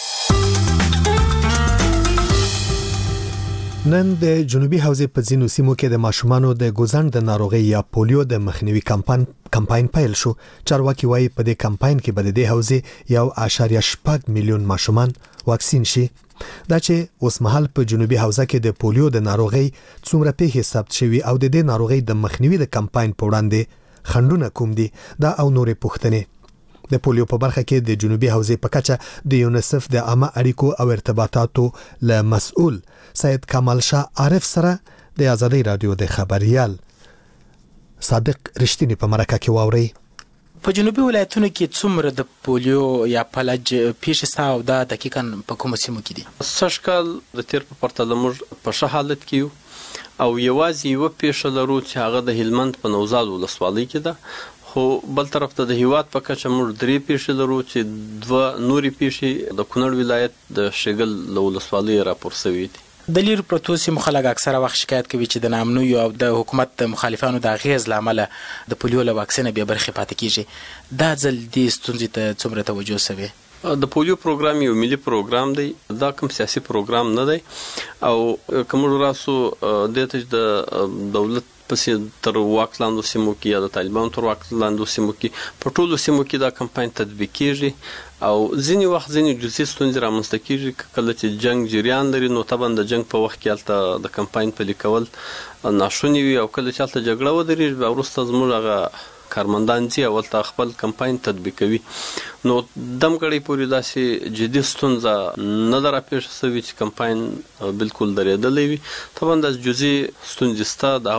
A: نن د جنوبي حوزې په ځینو سیمو کې د ماشومانو د ګوزند د ناروغي یا پولیو د مخنیوي کمپاین پیل شو. چارواکي وایي په دې کمپاین کې به د حوزې 1.8 میلیون ماشومان واکسین شي. دا چې اوس مهال په جنوبي حوزه کې د پولیو د ناروغي څومره پیښې ثبت شوي او د دې ناروغي د مخنیوي د کمپاین په وړاندې خنډونه کوم دي دا او نورې پوښتنې. د پولیو په برخه کې د جنوبي حوزې په کچه د یونیسف د عامه اړیکو او ارتباطاتو له مسؤل سید کمال شاه عارف سره د آزادۍ رادیو د خبريال صادق رښتینی په مرکه کې واوري.
O: په جنوبي ولایتونو کې څومره د پولیو یا فلج پیښې ستا او دا دقیقاً په کومو سیمو کې دي؟
D: سږکال د تیر په پرتله موږ په ښه حالت کې یو او یوازې یوه پیښه لرو چې هغه د هلمند په نوزاد ولسوالۍ کې ده. خو بل طرف ته د هیواد په کچه موږ 3 پیښې لرو چې 2 نورې پیښې د کونړ ولایت د شګل له ولسوالۍ راپور شوي دي.
O: د لیر پروتو سیمو خلک اکثره وخت شکایت کوي چې د ناامنیو او د حکومت د مخالفانو د اغیز له امله د پولیو له واکسینه بیا برخې پاتې کیږي. دا ځل دې ستونزې ته څومره توجه شوې؟
D: د پولیو پروګرام یو ملي پروګرام دی، دا کوم سیاسي پروګرام نه دی او کوم راسو د دولت پسې تر واک لاندې سیمو کې یا د طالبانو تر واک لاندې سیمو کې په ټولو سیمو کې دا کمپاین تطبیق کیږي او ځینې وخت ځینې جزئي ستونزې رامنځته کیږي. کله چې جنگ جریان لري نو طبعا د جنگ په وخت کې هلته د کمپاین پلي کول ناشوني وي او کله چې هلته جګړه ودرېږي بیا وروسته زموږ هغه کارمندان چې اول ته خپل کمپاین تطبیقوي. نو دم غړي پوری داسې جدي ستونزه نه در راپېښ شوې چې کمپاین بالکل درېدلې وي. طبعا د جزئي ستونزې ستا د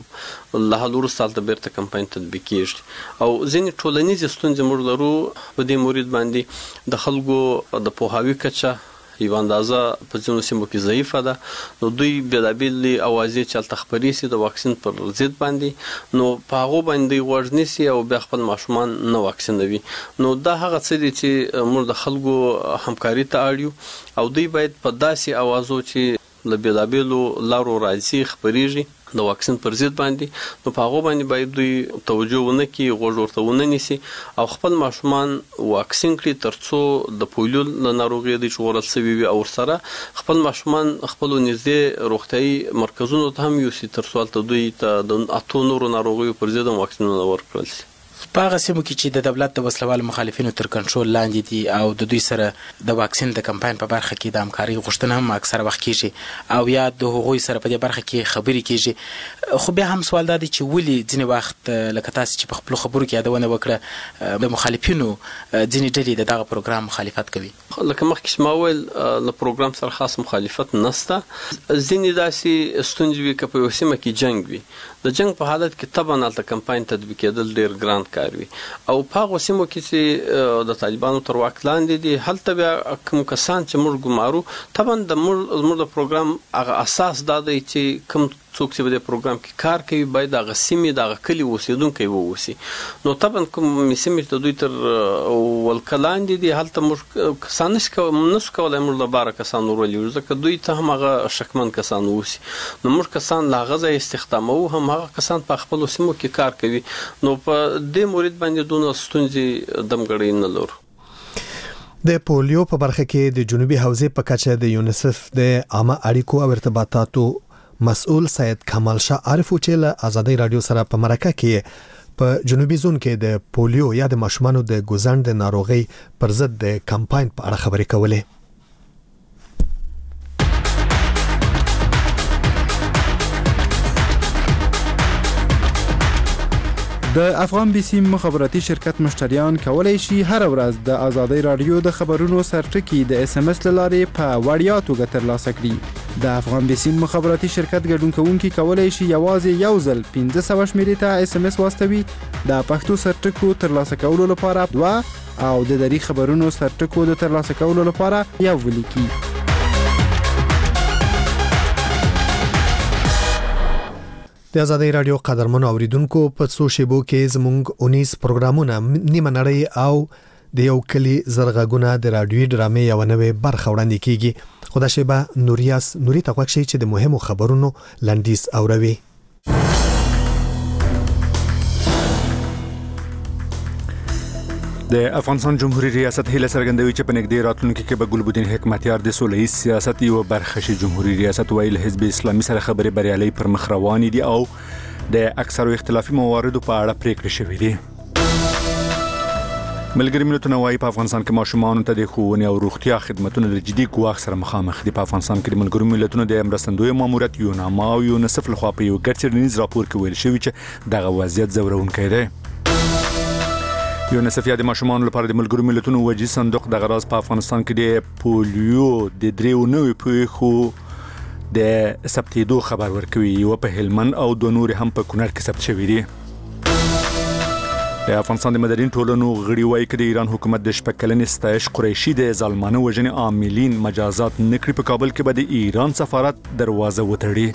D: هغو له حل وروسته هلته بیرته کمپاین تطبیق کیږي او ځینې ټولنیزې ستونزې موږ لرو په دې مورد باندې د خلکو د پوهاوي کچه یو اندازه په ځینو سیمو کې ضعیفه ده. نو دوی بېلابېلې اوازې چې هلته خپرې سي د واکسین پر ضد باندې نو په هغو باندې غوږ نیسي او بیا خپل ماشومان نه واکسینوي. نو دا هغه څه دي چې موږ د خلکو همکاري ته اړ یو او دوی باید په داسې اوازو چې له بېلابېلو لارو راځي خپرېږي د واکسین پر ضد باندې نو په هغو باندې باید دوی توجه ونه کړي، غوږ ورته ونه نیسي او خپل ماشومان واکسین کړي تر څو د پولیو له ناروغۍ د ژغورل شوي وي او ورسره خپل ماشومان خپلو نږدې روغتیایي مرکزونو ته هم یوسي تر څو هلته دوی ته د 8 نورو ناروغیو پر ضد هم واکسینونه ورکړل شي.
O: په هغه سیمو کې چې د دولت د وسلوالو مخالفینو تر کنټرول لاندې دي او د دوی سره د واکسین د کمپاین په برخه کې د همکارۍ غوښتنه هم اکثره وخت کیږي او یا د هغوی سره په دې برخه کې خبرې کیږي. خو بیا هم سوال دا دی چې ولې ځینې وخت لکه تاسو چې په خپلو خبرو کې یادونه وکړه د مخالفینو ځینې ډلې د دغه پروګرام مخالفت کوي؟
D: لکه مخکې چې ما وویل له پروګرام سره خاص مخالفت نشته. ځینې داسې ستونزې وي که په یو سیمه کې جنګ وي د جنگ په حالت کې طبعا هلته کمپاین تطبیقېدل ډېر ګران کار وي او په هغو سیمو کې چې د طالبانو تر واک لاندې دي هلته بیا کوم کسان چې موږ ګمارو طبعا زموږ د پروګرام هغه اساس دا دی چې کوم څوک چې په دې پروګرام کې کار کوي باید هغه سیمې د هغه کلي اوسېدونکی واوسي. نو طبعا کوم سیمې چې دوی تر ولکه لاندې دي هلته موږ کسان نشو کولی موږ له باره کسان ورولېږو ځکه دوی ته هم هغه شکمن کسان واوسي. نو موږ کسان له هغه ځایه استخداموو هم هغه کسان په خپلو سیمو کې کار کوي. نو په دې مورد باندې دونه ستونزې دمګړۍ نه لرو.
A: د پولیو په برخه کې د جنوبي حوزې په کچه د یونیسف د عامه اړیکو او ارتباطاتو مسؤل سید کمال شاه عارف چې له آزادۍ رادیو سره په مرکه کې په جنوبي زون کې د پولیو یا د ماشومانو د ګوزند ناروغي پر ضد د کمپاین په اړه خبرې کولې.
P: د افغان بي سي مخابراتي شرکت مشتریان کولای شي هر ورځ د آزادۍ رادیو د خبرونو سرټکی د اس ام اس لارې په وړیا توګه ترلاسه کړي. د افغان بي سي مخابراتي شرکت ګډون کوونکي کولای شي یوازې یو ځل 1500 شمیرې ته اس ام اس واستوي د پښتو سرټکو ترلاسه کولو لپاره 2 او د دری خبرونو سرټکو د ترلاسه کولو لپاره یو ولیکي.
A: د آزادۍ رادیو قدرمن اوریدونکو په څو شیبو کې زموږ 19 پروګرامونه نیمه نړۍ او د یو کلی زرغګونه د رادیوي ډرامې یو نوې برخه وړاندې کیږي. خو دا شیبه نوري ته خوښ شي چې د مهمو خبرونو لنډیز اوروي.
E: د افغانستان جمهوریت ریاست هیله څرګندوي چې په نږدې راتلونکي کې به ګلبدین حکمتیار د سوله‌ییز سیاست یو برخه شي. جمهوریت ریاست ویل حزب اسلامي سره خبرې بریالي پر مخ روانې دي او د اکثرو اختلافي مواردو په اړه پریکړې شوې دي. ملګری ملتونه وايي په افغانستان کې ماشومان ته د ښوونې او روغتیا خدماتو د جدي ګواښ سره مخامخ دي. په افغانستان کې د ملګری ملتونو د مرستندوی ماموریت یوناما او یونیسف لخوا په یو ګډ څېړنیز راپور کې ویل شوی چې دغه وضعیت ځورونکی دی. یونیسف د ماشومان لپاره د ملګرو ملتونو وجهي صندوق د غراض په افغانستان کې د پولیو د 3 نوې پیښو د ثبتېدو خبر ورکوي. یو په هلمند او 2 نور هم په کونړ کې ثبت شوي دي. د افغانستان د مدني ټولنو غړي وايي چې د ایران حکومت د شپږ ستایش قریشي د ظالمانه وژنې عاملین مجازات نکړي. په کابل کې به د ایران سفارت دروازه وتړي.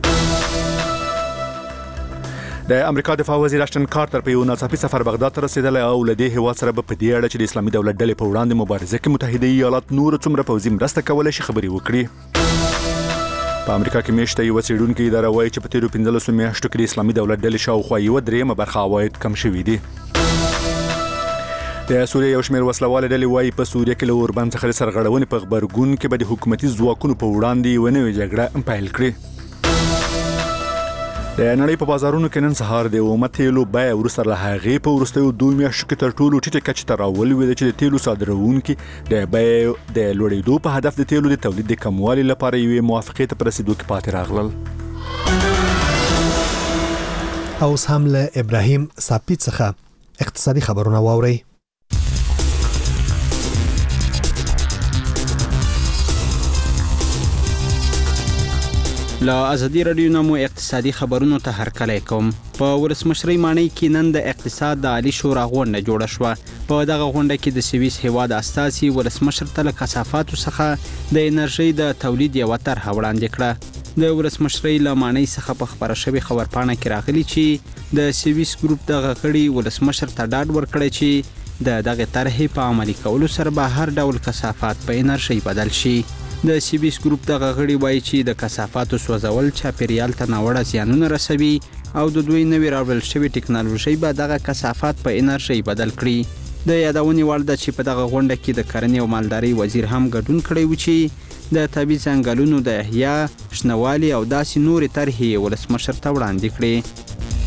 E: د امریکا دفاع وزیر اشټن کارتر په یو ناڅاپي سفر بغداد ته رسیدلی او له دې هیواد سره په دې اړه چې د اسلامي دولت ډلې په وړاندې مبارزه کې متحده ایالات نور څومره پوځي مرسته کولی شي خبرې وکړي. په امریکا کې میاشته یو څېړونکي اداره وایي چې په تیرو 15 میاشتو کې د اسلامي دولت ډلې شاوخوا 1/3 برخه عواید کم شوي دي. د سوریې یو شمېر وسلوالې ډلې وایي په سوریه کې له اوربند څخه د سرغړونې په غبرګون کې به د حکومتي ځواکونو په وړاندې یوه نوې جګړه پیل کړي. د نړۍ په بازارونو کې نن سهار د اومه تیلو بیه وروسته له هغې په وروستیو 2 میاشتو کې تر ټولو ټیټه کچې ته راولوېده چې د تیلو صادروونکي د بیې د لوړېدو په هدف د تیلو د تولید د کموالي لپاره یوې موافقې ته په رسېدو کې پاتې راغلل.
A: اوس هم له ابراهیم ساپی څخه اقتصادي خبرونه واورئ.
Q: له ازادي رادیو نامو اقتصادي خبرونو ته هرکلی کوم. په ولسمشرۍ ماڼۍ کې نن د اقتصاد د عالی شورا غونډه جوړه شوه. په دغه غونډه کې د سویس هیواد استازي ولسمشر ته له کثافاتو څخه د انرژۍ د تولید یوه طرحه وړاندې کړه. د ولسمشرۍ له ماڼۍ څخه په خپره شوې خبرپاڼه کې راغلي چې د سویس ګروپ دغه غړي ولسمشر ته ډاډ ورکړی چې د دغه طرحې په عملي کولو سره به هر ډول کثافات په انرژۍ بدل شي. د سیبیس ګروپ دغه غړي وایي چې د کثافاتو سوځول چاپیریال ته ناوړه زیانونه رسوي او د دوی نوې راوړل شوې ټکنالوژي به دغه کثافات په انرژۍ بدل کړي. د یادونې وړ ده چې په دغه غونډه کې د کرنې او مالدارۍ وزیر هم ګډون کړی و چې د طبیعي ځنګلونو د احیا، شنوالي او داسې نورې طرحې ولسمشر ته وړاندې کړي.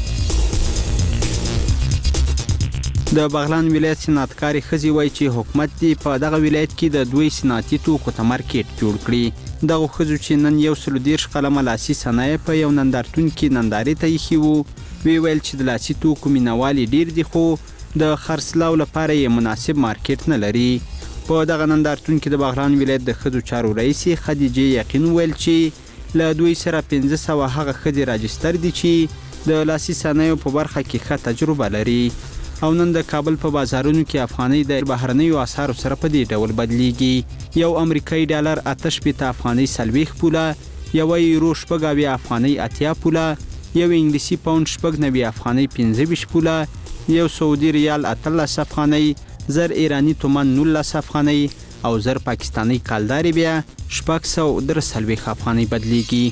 Q: د بغلان ولایت صنعتکارې ښځې وایي چې حکومت دې په دغه ولایت کې د دوی صنعتي توکو ته مارکیټ جوړ کړي. دغه ښځو چې نن 130 قلمه لاسي صنایع په یو نندارتون کې نندارې ته ایښي وو ویل چې د لاسي توکو مینوالي ډیر دي خو د خرڅلاو لپاره یې مناسب مارکیټ نه لري. په دغه نندارتون کې د بغلان ولایت د ښځو چارو رئیسې خدیجې یقین ویل چې له دوی سره 500 هغه ښځې راجستر دي چې د لاسي صنایعو په برخه کې ښه تجربه لري او نن د کابل په بازارونو کې افغانۍ د بهرنیو اسعارو سره په دې ډول بدلیږي. یو امریکایي ډالر 8 افغانۍ 40 پوله، یو یورو 8 افغانۍ 80 پوله، یو انګلیسي پاوند 90 افغانۍ 15 پوله، یو سعودي ریال 18 افغانۍ، زر ایرانی تومان 19 افغانۍ او زر پاکستانی کالداري بیا 630 افغانۍ بدلیږي.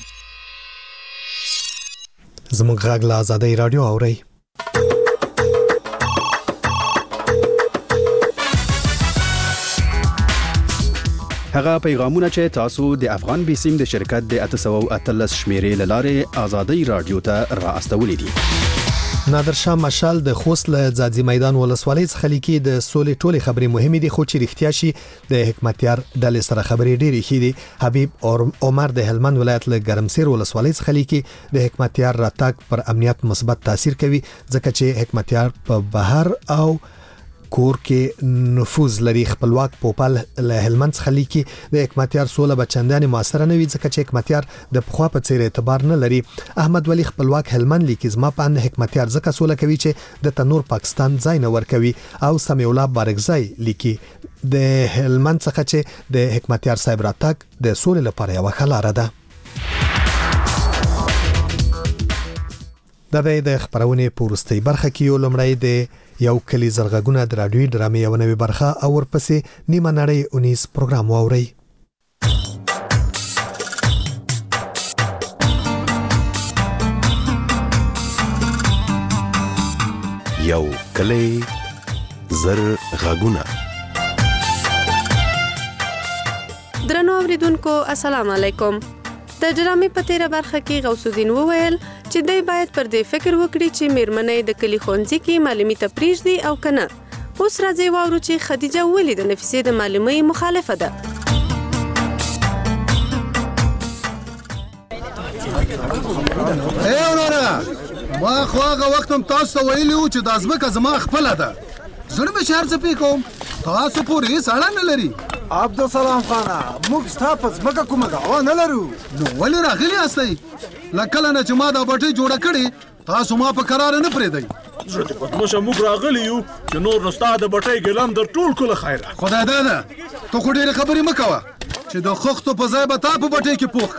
A: زموږ غږ له آزادۍ رادیو اورئ.
R: هغه پیغامونه چې تاسو د افغان بیسیم د شرکت د 813 شمیرې لاره آزادۍ رادیو ته را استولې دي.
A: نادرشاه مشال د خوست له ځاځي میدان ولسوالۍ څخه لیکي د سولې ټولې خبرې مهمې دي خو چې رښتیا شي د حکمتیار ډلې سره خبرې ډېرې ښې دي. حبیب عمر د هلمند ولایت له ګرمسیر ولسوالۍ څخه لیکي د حکمتیار راتګ پر امنیت مثبت تاثیر کوي ځکه چې حکمتیار په بهر او کور کې نفوذ لري. خپلواک پوپل له هلمند څخه لیکي د حکمتیار سوله بچندانې موثر نه وي ځکه چې حکمتیار د پخوا په څیر اعتبار نه لري. احمد ولی خپلواک هلمند لیکي زما په ان حکمتیار ځکه سوله کوي چې د تنور پاکستان ځای نه ورکوي. او سمیع الله بارکزای لیکي د هلمند څخه چې د حکمتیار صاحب راتګ د سولې لپاره یو ښه لاره ده. د خبرونه پورستي برخه کې یو لمړی د یو کلی زرغونه د رادیوي ډرامې یو نوې برخه او ورپسې نیمه نړۍ 19 پروګرام واوري.
R: یو کلی زرغونه.
S: درنو اوریدونکو السلام علیکم. د ډرامې په تیره برخه کې غوث الدین وویل چې دوی باید پر دې فکر وکړي چې میرمنې د کلی ښوونځي کې معلمي ته پریږدي او کنه. اوس راځي واورو چې خدیجه ولې د نفیسې د معلمۍ مخالفه ده.
T: اے وراره ما خو هغه وخت هم تاسو ویلو چې د ازمکه زما خپل ده. زړه مې شهر څه کوم تاسو پورې ساړه نه لري.
M: عبدالسلام خانه موږ ستا ځمکه کومه دعوا نه لرو.
T: نو ولې راغلي یاستئ؟ لکله نه چې ما دا بټۍ جوړه کړې تاسو ما په قرار نه پرېږدئ.
U: زه د پتمشه موږ راغلي یو چې نور نو ستا د بټۍ ګلم در ټول کله خیره.
T: خدای داده ته خو ډېرې خبرې مه کوه چې د خښتو په ځای به تا په بټۍ کې پوخ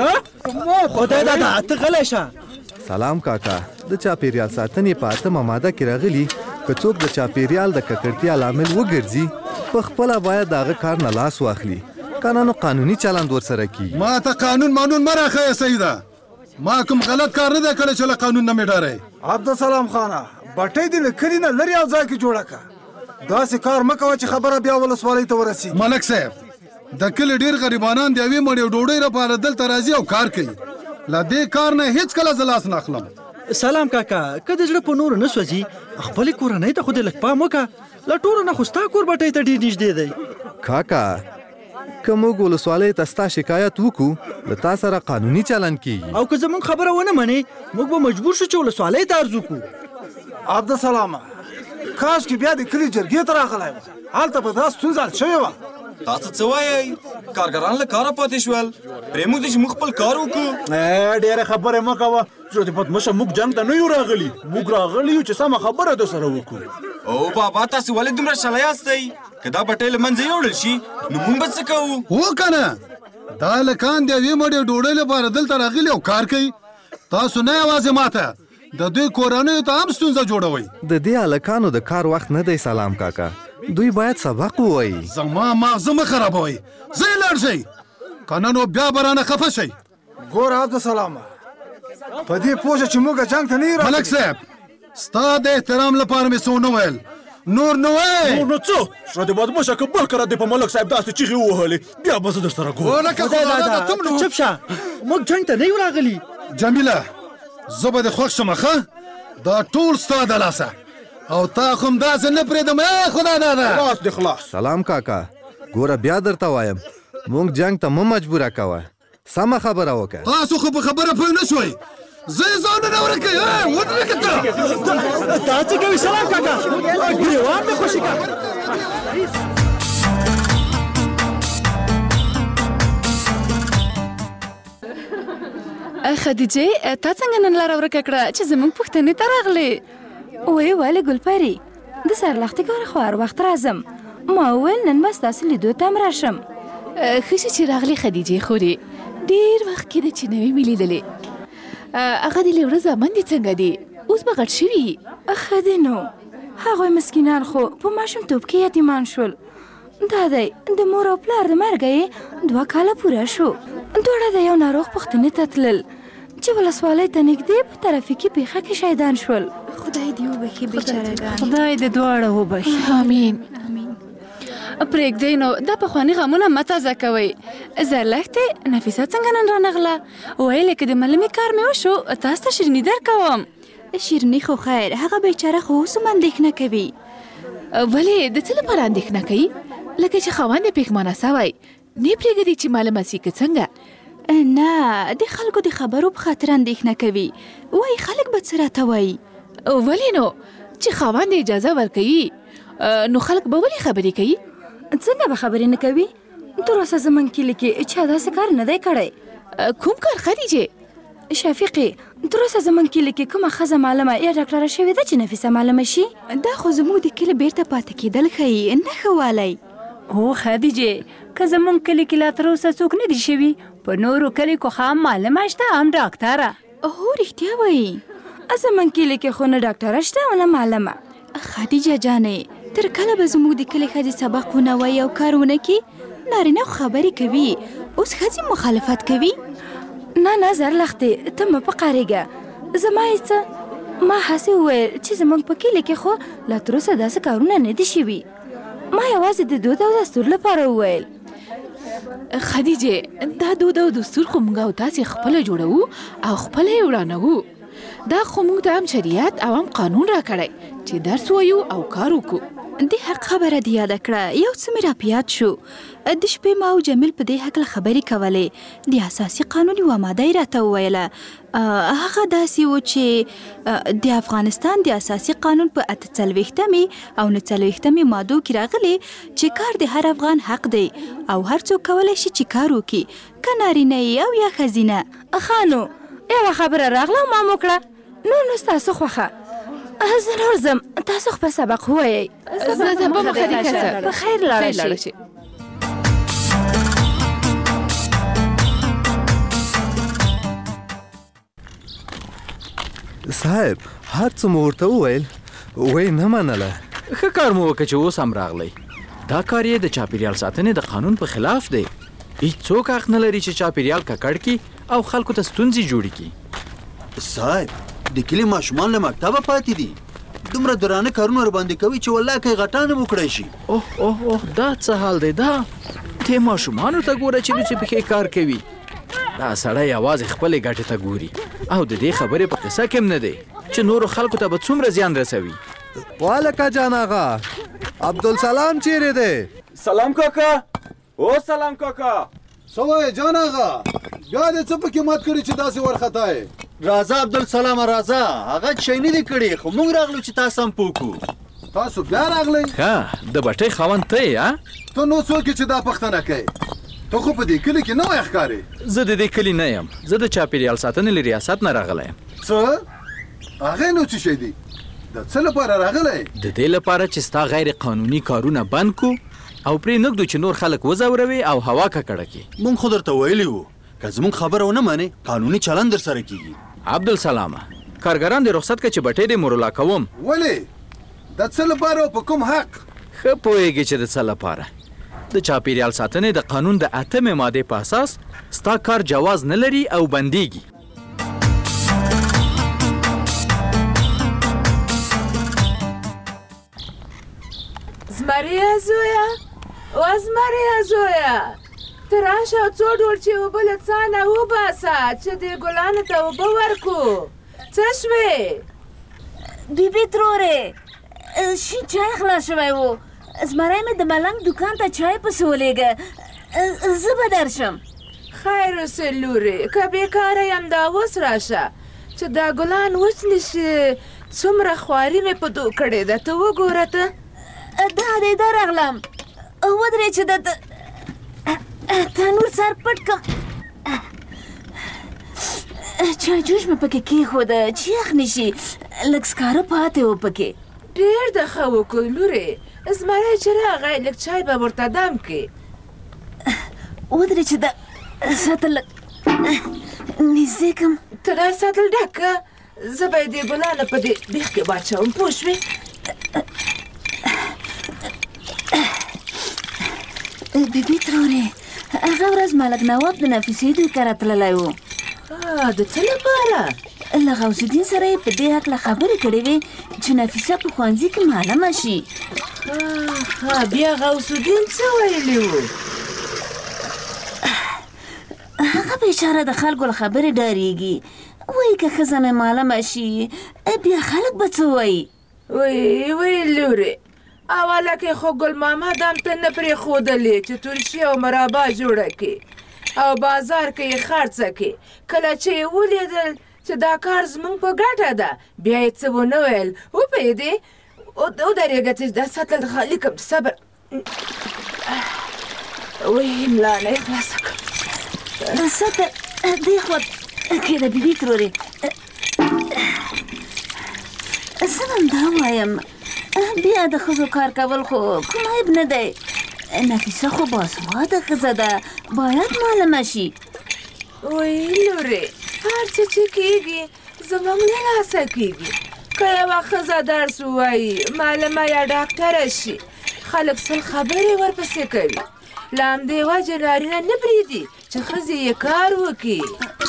T: کړم.
V: خدای داده ته غلی شه.
W: سلام کاکا د چاپیریال ساتنې په 8مه ماده کې راغلي که څوک د چاپیریال د ککړتیا لامل وګرځي په خپل باید دغه کار نه لاس واخلي کنه قانوني چلند ورسره کی.
T: ما ته قانون مانون مراخه سیدا ما کوم غلط کار نه کړی چې له قانون نه مې ډارې.
M: عبدالسلام خانه بټۍ دې له کلي نه لرې او ځای کې جوړه کړه. داسې کار مه کوه چې خبره بیا ولسوالۍ ته ورسي.
T: ملک صاحب د کلي ډېر غریبانان د یوې مړۍ ډوډۍ لپاره دلته راځي او کار کوي. له دې کار نه هیڅ کله زه لاس نه اخلم.
V: سلام کاکا که د زړه په نور نه سوځي خپل کورنۍ ته خو دې لږ پام وکړه. له ټولو نه خو ستا کور بټۍ ته ډېر نږدې دی.
W: کاکا که موږ ولسوالۍ ته ستا شکایت وکړو له تا سره قانوني چلند کیږي
V: او که زموږ خبره ونه منې موږ به مجبور شو چې ولسوالۍ ته عرض وکړو.
M: عبدالسلام کاش کې بیا د کلي جرګې ته راغلی و هلته به دا ستونزه حل شوې وه.
X: تاسو څه وایئ؟ کارګران له کاره پاتې شول پرېږدئ چې موږ خپل کار وکړو.
U: ډېرې خبرې مه کوه زه د پتمشه موږ جنګ ته نه یو راغلي. موږ راغلي یو چې سمه خبره در سره وکړو.
X: او بابا تاسو ولې دومره شلی یاستئ؟ که دا بټۍ له منځه یوړل شي نو موږ به څه کوو؟
T: هو که نه دا هلکان د یوې مړۍ ډوډۍ لپاره دلته راغلي او کار کوي. تاسو نه یوازې ماته د دوی کورنیو ته هم ستونزه جوړوئ.
W: د دې هلکانو د کار وخت نه دی. سلام کاکا دوی باید سبق ووایي.
T: زما ماغزه مه خرابوئ. ځئ لاړ شئ که نه نو بیا به رانه خفه شئ.
M: ګوره عبدالسلام په دې پوه شه چې موږ جنګ ته نه یو
T: ملک صاحب ستا د احترام لپاره مې څه ونه ویل نور نه وایې.
U: نور نو څه شو د بدمشه که بل کره دې په ملک صاحب داسې چیغې ووهلې بیا به زه در سره ګورم.
V: چپ شه موږ جنګ ته نه یو راغلي.
T: جمیله زه به دې خوښ شم ښه دا ټول ستا د لاسه او تا خو هم داسې نه پرېږدم. ای خدای داده
U: خلاص دې خلاص.
W: سلام کاکا ګوره بیا درته وایم موږ جنګ ته مه مجبوره کوه سمه خبره وکړه.
T: تاسو خو په خبره پوه نه شوئ. زه یې ځانونه ورکوئ ودرېږه ته.
V: دا څه کوي سلام کاکا ګریوان مې خوشي کړه.
Y: خدیجه تا څنګه نن لاره ورکه کړه چې زموږ پوښتنې ته راغلې؟
Z: وی ولې ګلپري د سرلختې ګوره خو هر وخت راځم. ما وویل نن به ستاسو لیدو ته هم راشم.
Y: ښه چې راغلې خدیجې خورې ډېر وخت کېده چې نه وې مې لیدلې. هغه د لیوړه زامن دې څنګه دي؟ اوس به غټ شوي؟
Z: ښه دی نو هغوی مسکینان خو په ماشومتوب کې یتیمان شول. دا دی د مور او پلار د مرګه یې 2 کاله پوره شو. دواړه د یو ناروغ پوښتنې ته تلل چې ولسوالۍ ته نږدې په ترافیکي پیښه کې شهیدان شول. خدای دې وبخي بیچارهګان.
Y: خدای دې دواړه وبخي. آمین. پرېږدئ نو دا پخواني غمونه مه تازه کوئ. زرلښتې نفیسه څنګه نن رانغله؟ ویلې که د معلمې کار مې وشو تاسو ته شیریني درکوم.
Z: شیریني خو خیر، هغه بیچاره خو اوس هم اندېښنه کوي.
Y: ولې د څه لپاره اندېښنه کوي؟ لکه چې خاوند یې پښېمانه سوی نه پرېږدي چې معلومه سي که څنګه؟
Z: نه، د خلکو د خبرو په خاطر اندېښنه کوي. وایي خلک به څه راته وایي.
Y: ولې نو چې خاوند اجازه ورکوي نو خلک به ولې خبرې کوي؟
Z: څنګه به خبرې نه کوي؟ تر اوسه زموږ کلي کې چا داسې کار نه دی کړی.
Y: کوم کار خدیجې؟
Z: شفیقې، تر اوسه زموږ کلي کې کومه ښځه معلمه یا ډاکټره شوې ده چې نفیسه معلمه شي؟ دا خو زموږ د کلي بیرته پاتې کېدل ښیي، نه ښه والی.
B: هو خدیجې، که زموږ کلي کې لا تر اوسه څوک نه دي شوي، په نورو کلیو خو هم معلمه شته هم ډاکټره.
Z: هو رښتیا وایي، زموږ کلي کې خو نه ډاکټره شته او نه معلمه. خدیجه جانې، تر کله به زموږ د کلي ښځې سبق ونه وایي او کار ونه کړي؟ نارینه خو خبرې کوي، اوس ښځې مخالفت کوي. نه نه زرلښتې، ته مه په قارېږه. زما یې څه، ما هسې وویل چې زموږ په کلي کې خو لا تر اوسه داسې کارونه نه دي شوي. ما یوازې د دود او دستور لپاره وویل.
Y: خدیجې، دا دود او دستور خو موږ او تاسې خپله جوړوو او خپله یې وړاندوو. دا خو موږ ته هم شریعت او هم قانون راکړی چې درس وایو او کار وکړو.
Z: د حق خبره دې یاده کړه، یو څه مې راپیاد شو. د شپې ما او جمیل په دې هکله خبرې کولې. د اساسي قانون یوه ماده یې راته وویله. هغه داسې و چې د افغانستان د اساسي قانون په 48 او 49 مادو کې راغلي چې کار د هر افغان حق دی او هر څوک کولی شي چې کار وکړي، که نارینه یې او یا ښځینه. خانو، یوه خبره راغله او ما مو کړه. نو ستاسو خوښه. زه نور ځم، تاسو خپل سبق ووایئ.
Y: زه ځم په خدیجه.
Z: په خیر لاړه شئ.
W: صاحب، هر څه مو ورته وویل، وایي نه منله.
C: ښه کار مو وکړه چې اوس هم راغلی. دا کار یې د چاپیریال ساتنې د قانون په خلاف دی. هیڅوک حق نه لري چې چاپیریال ککړ کړي او خلکو ته ستونزې جوړې کړي.
G: صاحب، د کلي ماشومان له مکتبه پاتې دي. دومره درانه کارونه ورباندې کوي چې والله که یې غټان هم وکړی شي.
C: اوه دا څه حال دی؟ دا دې ماشومانو ته ګوره چې لوڅې پښې کار کوي. دا سړی یوازې خپلې ګټې ته ګوري او د دې خبرې په قصه کې هم نه دی چې نورو خلکو ته به څومره زیان رسوي.
W: والکه جان آغا، عبدالسلام چیرې دی؟
U: سلام کاکا. او سلام کاکا.
T: څه وایې جان آغا؟ بیا دې څه پکې مات کړي چې داسې ورخطا یې؟
G: راځه عبدالسلام راځه، هغه شی نه دي کړي خو موږ راغلو چې تاسو هم پوکو.
T: تاسو بیا راغلی؟
C: ښه، د بټۍ خاوند ته یې؟
T: ته نو څوک چې دا پوښتنه کوي؟ ته خو په دې کلي کې نوی ښکارې.
C: زه د دې کلي نه یم، زه د چاپیریال ساتنې له ریاست نه راغلی یم.
T: څه؟ هغې نو څه شی دي؟ د څه لپاره راغلی؟
C: د دې لپاره چې ستا غیر قانوني کارونه بند کو او پرې نږدو چې نور خلک وځوروي او هوا ککړه کړي.
G: موږ خو درته ویلي وو که زموږ خبره ونه منې قانوني چلند در سره کیږي.
C: عبدالسلامه، کارګران دې رخصت کړه چې بټۍ دې مرلا کوم.
T: ولې؟ د څه لپاره او په کوم حق؟
C: ښه پوهېږې چې د څه لپاره. د چاپیریال ساتنې د قانون د 8 مادې په اساس ستا کار جواز نه لري او بندیږي.
H: زمریا زویا، او زمریا زویا، ته راشه او څو ډوډۍ اوبه له څاه نه وباسه چې دې ګلانو ته اوبه ورکړو. څه شوې؟
Z: بیبي ترورې، شین چای خلاص شوی و. زمری مې د ملنګ دوکان ته چای پسې ولېږه. زه به درشم.
H: خیر اوسې لورې، که بېکاره یم دا اوس راشه چې دا ګلان وچ نشي. څومره خواري مې په دو کړې ده، ته وګوره. ته
Z: دا دی درغلم. ودرې چې د تنور سر پټ کړم. چای جوش مې پکې کېښوده چې یخ نه شي. لږ سکاره پاتې و پکې.
H: ډېر د ښه وکړو لورې. زمری چې راغی لږ چای به ورته دم کړې.
Z: ودرې چې دا سطل لږ نږدې کړم.
H: ته دا سطل ډک کړه، زه به یې دې ګلانو په دې بیخ کې واچوم، پوه شوې؟
Z: بیبي ترورې، هغه ورځ ملک نواب د نفیسې دوی کره تللی و.
H: د څه لپاره؟
Z: له غوث الدین سره یې په دې هکله خبرې کړې وې چې نفیسه په ښوونځي کې معلمه شي.
H: بیا غوث الدین څه ویلي وو؟
Z: هغه بیچاره د خلکو له خبرې ډارېږي. وایي که ښځه مې معلمه شي بیا خلک به څه وایي؟
H: وی لورې، اوله کې خو ګل محمد هم ته نه پرېښودلې چې ترشي او مرابا جوړه کړي او بازار کې یې خرڅه کړي. کله چې یې ولیدل چې دا کار زموږ په ګټه ده بیا یې څه ونه ویل. وپوهېدې؟ ودرېږه چې دا ساتل خالي کړم. صبر. وایي ملا نه یې خلاصه کړم.
Z: ساته دې خوا کښېنه بیبي ترورې. زه هم دا وایم بیا د ښځو کار کول خو کوم عیب نه دی. نفیسه خو باسواده ښځه ده، باید معلمه شي.
H: وایي لورې، هر څه چې کېږي زموږ له لاسه کېږي. که یوه ښځه درس ووایي معلمه یا ډاکټره شي خلک سل خبرې ورپسې کوي. له همدې وجې نارینه نه پرېږدي چې ښځې یې کار وکړي.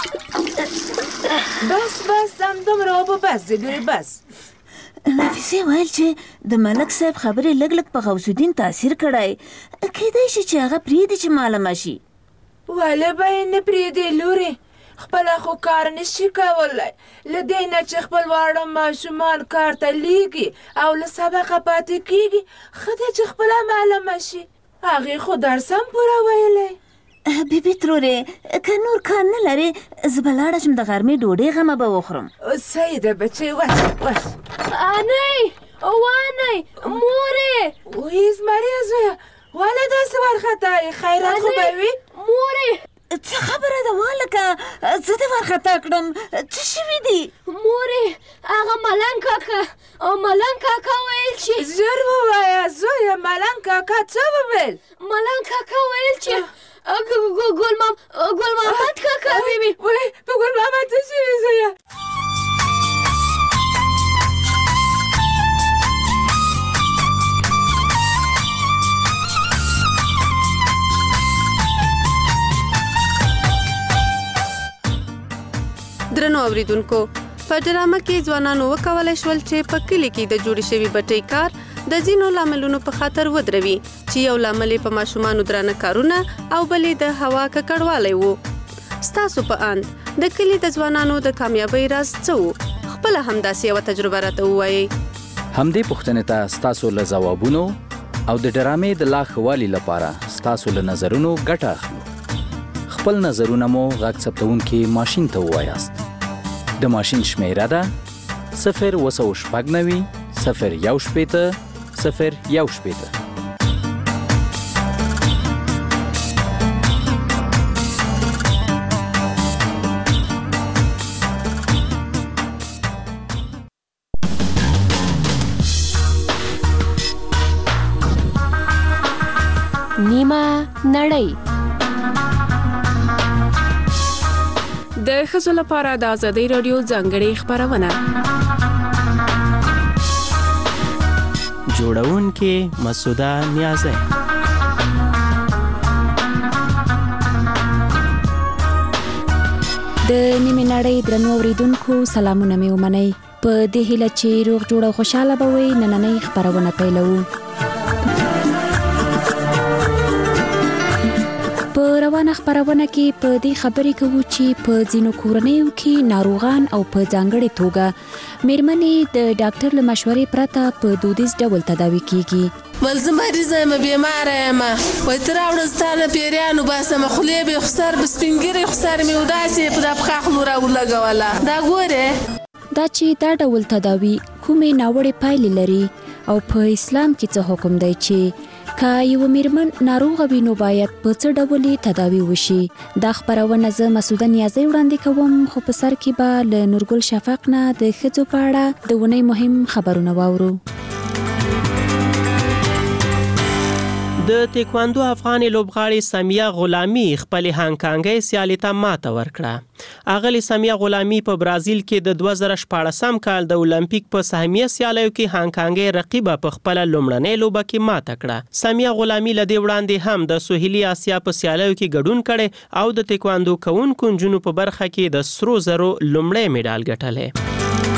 H: بس همدومره اوبه بس دی لورې بس.
Z: نفیسې ویل چې د ملک صاحب خبرې لږ لږ په غوث الدین تاثیر کړی. کیدای شي چې هغه پرېږدي چې معلمه شي.
H: ولې به یې نه پرېږدي لورې؟ خپله خو کار نشي کولی. له دې نه چې خپل واړه ماشومان کار ته لیږي او له سبقه پاتې کېږي ښه ده چې خپله معلمه شي. هغې خو درس هم پوره ویلی.
Z: بیبي ترورې، که نور کار نه لرې زه به لاړه شم د غرمې ډوډۍ غمه به وخورم.
H: صحیح ده بچی. وش
F: انۍ وانۍ مورې.
H: وایي زمرې زویه واله داسې وارخطا یې؟ خیرات خو به وي؟
Z: مورې څه خبره ده والکه؟ زه دې وارخطا کړم؟ څه شوي دي؟
F: مورې هغه ملنګ کاکا ویل چې
H: ژر ووایه زویه. ملنګ کاکا څه وویل؟
F: ملنګ کاکا ویل چې ګل محمد کاکا بیبي.
H: وایي په ګل محمد څه شوي زویه؟
S: درنو اوریدونکو، په ډرامه کې ځوانانو وکولای شول چې په کلي کې د جوړې شوي بټۍ کار د ځینو لاملونو په خاطر ودروي چې یو لامل په ماشومانو درانه کارونه او بلې د هوا ککړوالی وو. ستاسو په اند د کلي د ځوانانو د کامیابۍ راز څه وو؟ خپله همداسې یوه تجربه راته ووایئ.
I: همدې پوښتنې ته ستاسو له ځوابونو او د ډرامې د لا ښه والي لپاره ستاسو له نظرونو ګټه اخلو. خپل نظرونه مو غږ ثبتونکي ماشین ته ووایاست. د ماشین شمیره ده 09069 016 016.
Y: نیمه نړۍ
J: د ښځو لپاره د آزادۍ رادیو ځانګړې خپرونه.
K: جوړونکې مسعوده نیازی.
Y: د نیمه نړۍ درنو اوریدونکو سلامونه مې ومنئ. په دې هیله چې روغ جوړ او خوشاله به وئ نننۍ خپرونه پیلوو. په روانه خپرونه کې په دې خبرې کوو چې په ځینو کورنیو کې ناروغان او په ځانګړې توګه میرمنې د ډاکټر له مشورې پرته په دودیز ډول تداوي کیږي.
L: زه مریضه یم، بیماره یم، وایي ته راوړه ستا نه پیریانو باسم، خولې به یې خو سر به سپین ږیرې خو سر مې وداسې په دا پښه خولو راولګوله. دا ګورې
Y: دا چې دا ډول تداوي کومې ناوړې پایلې لري او په اسلام کې څه حکم دی چې که یو میرمن ناروغه وي نو باید په څه ډول تداوي وشي. دا خپرونه زه مسعوده نیازی وړاندې کوم، خو په سر کې به له نورګل شفق نه د ښځو په اړه د اونۍ مهم خبرونه واورو.
K: د تیکواندو افغاني لوبغاړې سمیه غلامي خپل هانګکانګي سیالي ته ماته ورکړه. اغلی سمیه غلامي په برازیل کې د 2014 کال د اولمپیک په سهمیه سیالیو کې هانګکانګي رقیبه په خپل لومړنۍ لوبه کې ماته کړه. سمیه غلامي لدی وړاندې هم د سوهیلي آسیا په سیالیو کې ګډون کړي او د تیکواندو کوونکو نجونو په برخه کې د سرو زرو لومړی میډال ګټلی.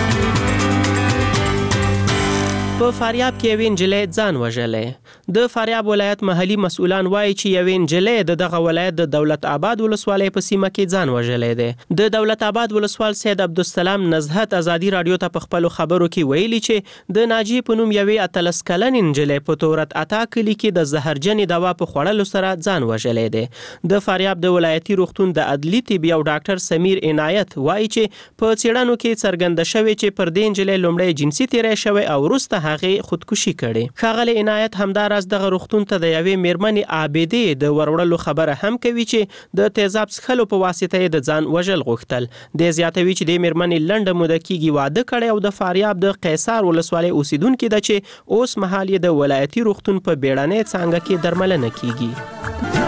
K: په فاریاب کې یوې نجلۍ ځان وژلی. د فاریاب ولایت محلي مسؤلان وایي چې یوې نجلۍ د دغه ولایت د دولت آباد ولسوالۍ په سیمه کې ځان وژلی دی. د دولت آباد ولسوال سید عبدالسلام نزهت ازادي رادیو ته په خپلو خبرو کې ویلي چې د ناجیې په نوم یوې 13 کلنې نجلۍ په تورت عطا کلي کې د زهرجنې دوا په خوړلو سره ځان وژلی دی. د فاریاب د ولایتي روغتون د عدلي طبي او ډاکټر سمیر عنایت وایي چې په څېړنو کې څرګنده شوې چې پر دې نجلۍ لومړی جنسي تیری شوی او وروسته هغې خودکشي کړې. ښاغلی عنایت همداراز دغه روغتون ته د یوې میرمنې عابدې د وروړلو خبره هم کوي چې د تیزاب څښلو په واسطه یې د ځان وژل غوښتل. دی زیاتوي چې د میرمنې لنډه موده کېږي واده کړی او د فاریاب د قیصار ولسوالۍ اوسیدونکې ده چې اوس مهال یې د ولایتي روغتون په بیړنۍ څانګه کې درملنه کیږي.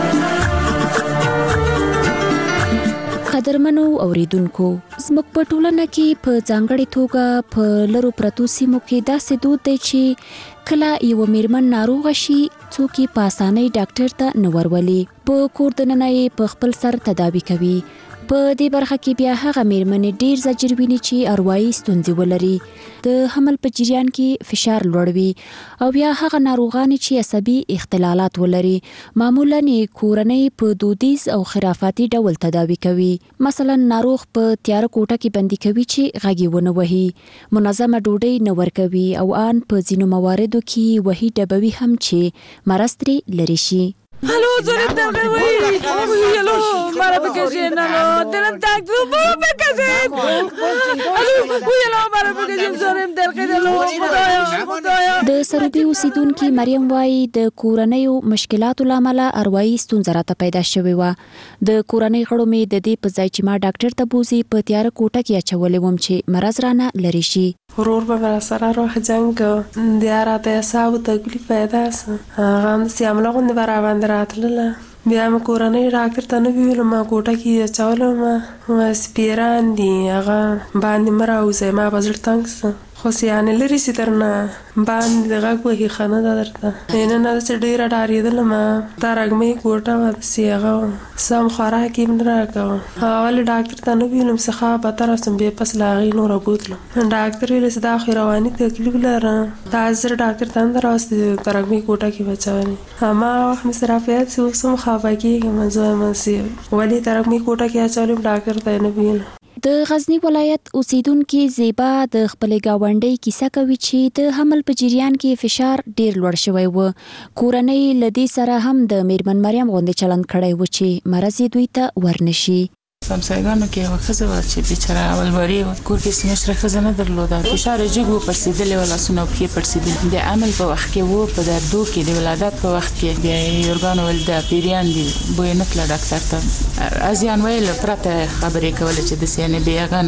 D: قدرمنو اوریدونکو، زموږ په ټولنه کې په ځانګړې توګه په لرو پرتو سیمو کې داسې دود دی چې کله یو میرمن ناروغه شي څوک یې په اسانۍ ډاکټر ته نه ورولي، په کور دننه یې په خپل سر تداوي کوي. په دې برخه کې بیا هغه میرمنې ډیر زجر ویني چې اروایي ستونزې ولري، د حمل په جریان کې فشار لوړ وي او بیا هغه ناروغانې چې عصبي اختلالات ولري معمولاً یې کورنۍ په دودیز او خرافاتي ډول تداوي کوي. مثلا ناروغ په تیاره کوټه کې بندي کوي چې غږ یې ونه وهي، منظمه ډوډۍ نه ورکوي او ان په ځینو مواردو کې وهي ډبوي هم چې مرض ترې لرې شي.
L: Hallo, sono te vuoi? Hallo, mara bagajen, hallo, delan tak tu, mara bagajen. Hallo, hallo, mara bagajen, sono دل کې خدایا.
D: د سروبي اوسیدونکو مریم وایي د کورنیو مشکلاتو لامل اروایي ستونزه راته پیدا شوې و. د کورنۍ غړو مې د دې په ځای چې ما ډاکټر ته بوزي په تیاره کوټه کې اچولې وم چې مرض رانه لري شي.
L: ورور به سره روح جنگ د راته حساب تکلیف پیدا سه هغه هم سیامله غوندې به راباندې راتلله. بیا مې کورنۍ ډاکټر ته نه ویلو، ما کوټه کې اچولم، سپیران دي هغه باندې مه راوځئ، ما به زړه تنګ سه. خو سیانې لرې سي درنه باندې د غږ وهي ښه نه ده درته. نه داسې ډېره ډارېدلم، دا رګمۍ کوټه وه داسې هغه سم خوراک یې نه راکوه. ولې ډاکټر ته نه ویلم چې ښه بدتره سم بې پس له هغې نوره بوتلم. ډاکټر ویلې چې دا خو رواني تکلیف لره، دا زر ډاکټر ته نه راوستې د رګمۍ کوټه کې بچولې. هماغه وخت مې صرافیت چې اوس هم خفه کېږم، زه وایم چې ولې د رګمۍ کوټه کې اچولم، ډاکټر ته یې نه ویل.
D: د غزنی ولایت اوسیدونکو زیبا د خپلې گاونډۍ کیسه کوي چې د حمل په جریان کې فشار ډیر لوړ شوی و. کورنۍ لدی سره هم د میرمن مریم غوندې چلند کړی و چې مرض دوی ته ورنشي.
E: سمسایګانو کې یوه ښځه وه چې بیچاره اولواري وه، کور کې سمشره ښځه نه درلوده، فشار یې جګ و، پړسېدلې وه، لاسونه او پښې پړسېدلې. د حمل په وخت کې و، په دردو کې د ولادت په وخت کې بیا یې ورګانو ویل دا پیریان دي، بوی نه تله ډاکټر ته. ازیان ویل پرته خبرې کولې چې داسې یعنې بې هغه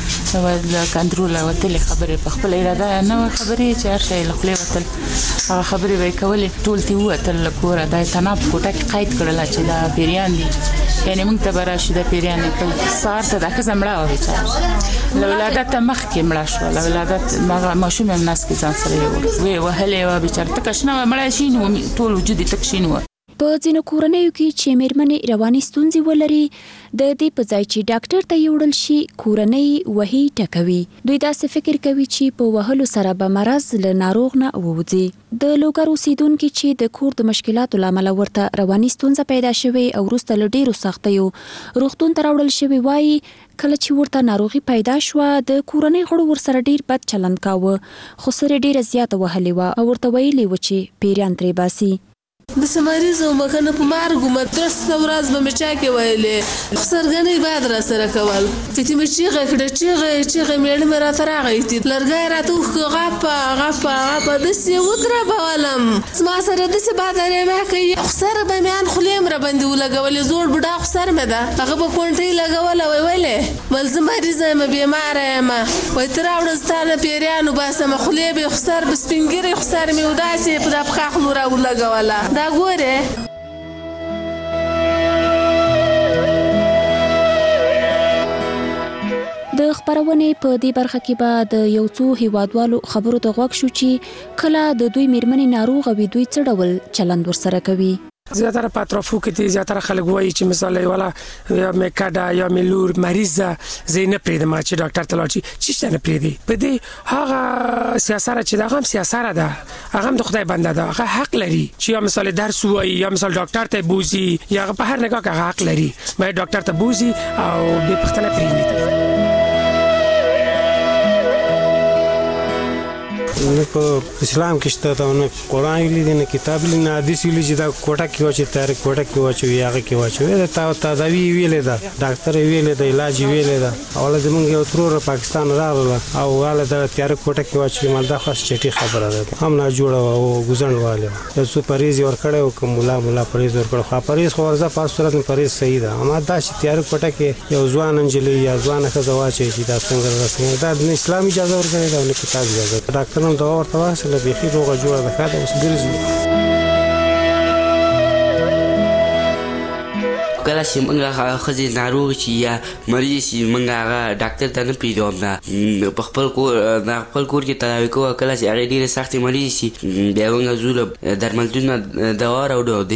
E: نه له کنټروله وتلې خبرې، په خپله اراده نه وه خبرې چې هر شی له خولې وتل، هغه خبرې به یې کولې، ټول ترې ووتل له کوره. دا یې تناب کوټه کې قید کړله چې دا پیریان دي، یعنې موږ ته به راشي دا پیریان دي. سهار ته دا ښځه مړه وه بیچاره، له ولادته مخکې مړه شوه، له ولادت هغه ماشوم هم نس کې ځان سره یې ویې وهلې وه بیچاره، تکه شنه وه، مړه شین وه، ټول وجود یې تک شین وه.
D: په ځینو کورنیو کې چې میرمنې رواني ستونزې ولري د دې په ځای چې ډاکټر ته یوړل شي کورنۍ وهي ټکوي. دوی داسې فکر کوي چې په وهلو سره به مرض له ناروغ نه ووځي. د لوګر اوسیدونکو چې د کور د مشکلاتو لامل ورته رواني ستونزه پیدا شوې او وروسته له ډیرو سختیو روغتون ته راوړل شوی وایي کله چې ورته ناروغي پیدا شوه د کورنۍ غړو ورسره ډیر بد چلند کاوه، خو سره ډیره زیاته وهلې وه او ورته ویلې و چې پیریان ترې باسي.
L: د سمریز او مکنه په مارګو مدرس ورځ به مې چا کې ویلې سرګنې بعد را سره کول چې مې چیغه کړه چیغه مې مې را تر غیتی لرګای را تو غپا د سی ودره بولم ما سره د سی بعد لري ما کوي سره به مې ان خلې را باندې ولګولې زوړ بوډا خو سر مې ده هغه په کونټۍ لګوله ویلې ول زه مریضه یم بیماره یم وایي ته راوړه ستا نه پیریان وباسم خولې به یې خو سر به سپین ږیرې خو سر مې وداسې په دا پښه خوله را ولګوله دا ګورې
D: د خبرونې په دې برخه کې به د یو څو هیوادوالو خبرو ته غوږ شو چې کله د دوی میرمنې ناروغه وي دوی څه ډول چلند ورسره کوي.
A: زیاتره په اطرافو کې دي زیاتره خلک وایي چې مثلا یولا یا میکاډا یا ملور مریض زه نه پریدم چې ډاکټر ته لاړ شي چې نه پریدي په دې هغه سیاست چې دا هم سیاست ده هغه د خدای بنده ده هغه حق لري چې یا مثلا درس وایي یا مثلا ډاکټر ته بوزي یا په هر نگاه کې حق لري باید ډاکټر ته بوزي او به پښتنه پریدي.
N: نه په اسلام کې شته دا نه قرآن ویلي دی نه کتاب ویلي نه حدیث ویلي چې دا کوټه کې واچي تیار کوټه کې واچوي هغه کې واچوي دا تداوی ویلې ده ډاکټر ویلې ده علاج ویلې ده اوله زمونږ یو ترور پاکستان راغله او واله دا تیار کوټه کې واچوي مالدا خاص چټي خبره ده هم نه جوړه او ګزنواله یو څو پریز ور کړه او کوم مولا پریز ور کړه خو پریز خو ورځه په صورت پریز صحیح ده اما دا چې تیار کوټه کې یو ځوان انجلي یا ځوان ښځه واچي چې دا څنګه رسمي دا د اسلامي اجازه ورکړي دا نه کتاب اجازه ډاکټر دا ورته واسله بيخي روغه جوړه ده خاله اوس ګرځي
O: کله چې موږ خځې ناروغ شي یا مریض شي موږ هغه ډاکټر ته نه پرېږدو نه په خپل کور کې تداوي کوو کله چې هغې ډېرې سختې مریض شي بیا موږ ځو له درملتون دوا راوړو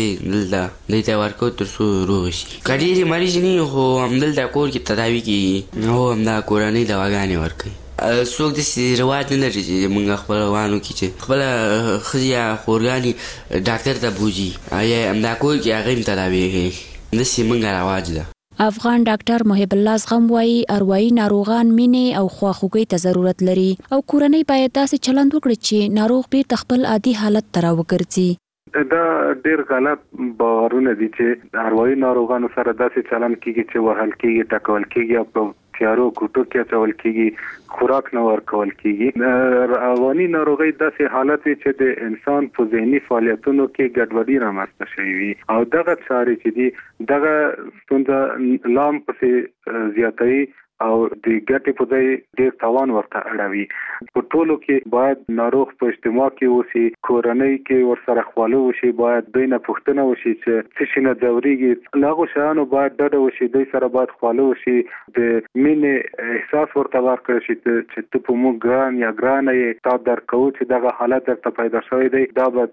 O: دوی ته ورکوو تر څو روغ شي که ډېرې مریض نه وي خو همدلته کور کې تداوي کېږي هو همدا کورنۍ دواګانې ورکوي څوک داسې رواج نه لري چې موږ خپل روانو کې چې خپله ښځې یا خورګانې ډاکټر ته بوځي یا همدا کور کې هغه هم تداوي کوي داسې موږ رواج ده.
D: افغان ډاکټر محب الله زغم وایي اروایي ناروغان مینې او خواخوږۍ ته ضرورت لري او کورنۍ باید داسې چلند وکړي چې ناروغ بیرته خپل عادي حالت ته راوګرځي.
P: دا ډېر غلط باورونه دي چې اروایي ناروغانو سره داسې چلند کیږي چې وهل کیږي ټکول کیږي او په تیارو کوټو کې اچول کیږي خوراک نه ورکول کیږي. رواني ناروغي داسې حالت وي چې د انسان په ذهني فعالیتونو کې ګډوډي رامنځته شوې وي او دغه چارې چې دي دغه ستونزه لام پسې زیاتوي او د ګټې په ځای ډېر تاوان ورته اړوي. په ټولو کې باید ناروغ په اجتماع کې اوسي کورنۍ کې ورسره خواله وشي باید دوی نه پوښتنه وشي چې څه شي نه ځورېږي له هغو شیانو باید ډډه وشي دوی سره باید خواله وشي د مینې احساس ورته ورکړی شي چې ته په موږ ګران یا ګرانه یې تا درک کوو چې دغه حالت درته پیدا شوی دی دا به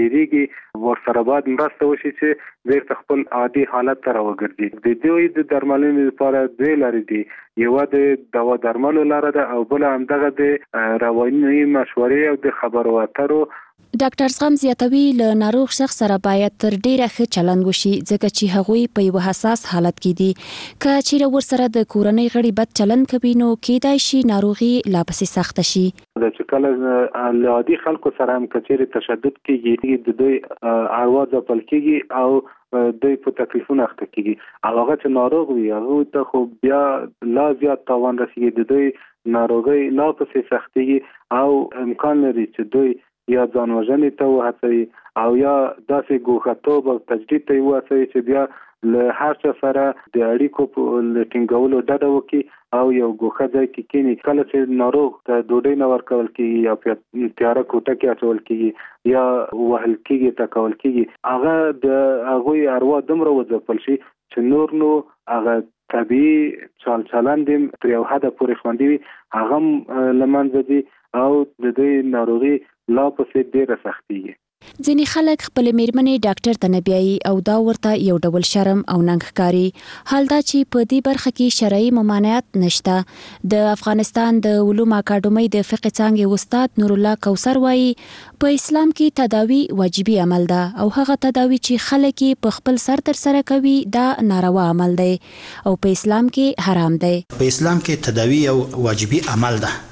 P: تېرېږي ورسره باید مرسته وشي چې بیرته خپل عادي حالت ته راوګرځي. د دوی د درملنې لپاره دوی لارې دي یوه د دوا درملو لاره ده او بله همدغه د رواني مشورې او د خبرو اترو.
D: ډاکټر زغم زیاتوي له ناروغ شخص سره باید تر ډیره ښه چلند وشي ځکه چې هغوی په یو حساس حالت کې دي که چیرې ورسره د کورنۍ غړي بد چلند کوي نو کېدای شي ناروغي لا پسې سخته شي.
P: چې کله له عادي خلکو سره هم که چیرې تشدد کېږي د دوی اروا ځپل کېږي او دوی په تکلیفونه اخته کېږي او هغه چې ناروغ وي هغه ته خو بیا لا زیات تاوان رسېږي د دوی ناروغۍ لا پسې سختېږي او امکان لري چې دوی یا ځان وژنې ته وهڅوي او یا داسې ګوښه‌توب او تجدید ته یې وهڅوي چې بیا له هر چا سره د اړیکو په ټینګولو ډډه وکړي او یو ګوښه ځای کې کښېني. کله چې ناروغ ته ډوډۍ نه ورکول کېږي یا په تیاره کوټه کې اچول کېږي یا وهل کېږي ټکول کېږي هغه د هغوی اروا دومره وځپل شي چې نور نو هغه طبیعي چال چلند یې تر یو حده پورې خوندي وي هغه هم له منځه ځي او د دوی ناروغي لا پسې ډېره سختېږي.
D: ځینې خلک خپل میرمنې ډاکټر ته نه بیایي او دا ورته یو ډول شرم او ننګ ښکاري. حال دا چې په دې برخه کې شرعي ممانعت نشته. د افغانستان د علومو اکاډمۍ د فقه څانګې استاد نور الله کوثر وایي په اسلام کې تداوی واجبي عمل ده او هغه تداوی چې خلک په خپل سر تر سره کوي دا ناروا عمل دی او په اسلام کې حرام دی.
Q: په اسلام کې تداوی یو واجبي عمل ده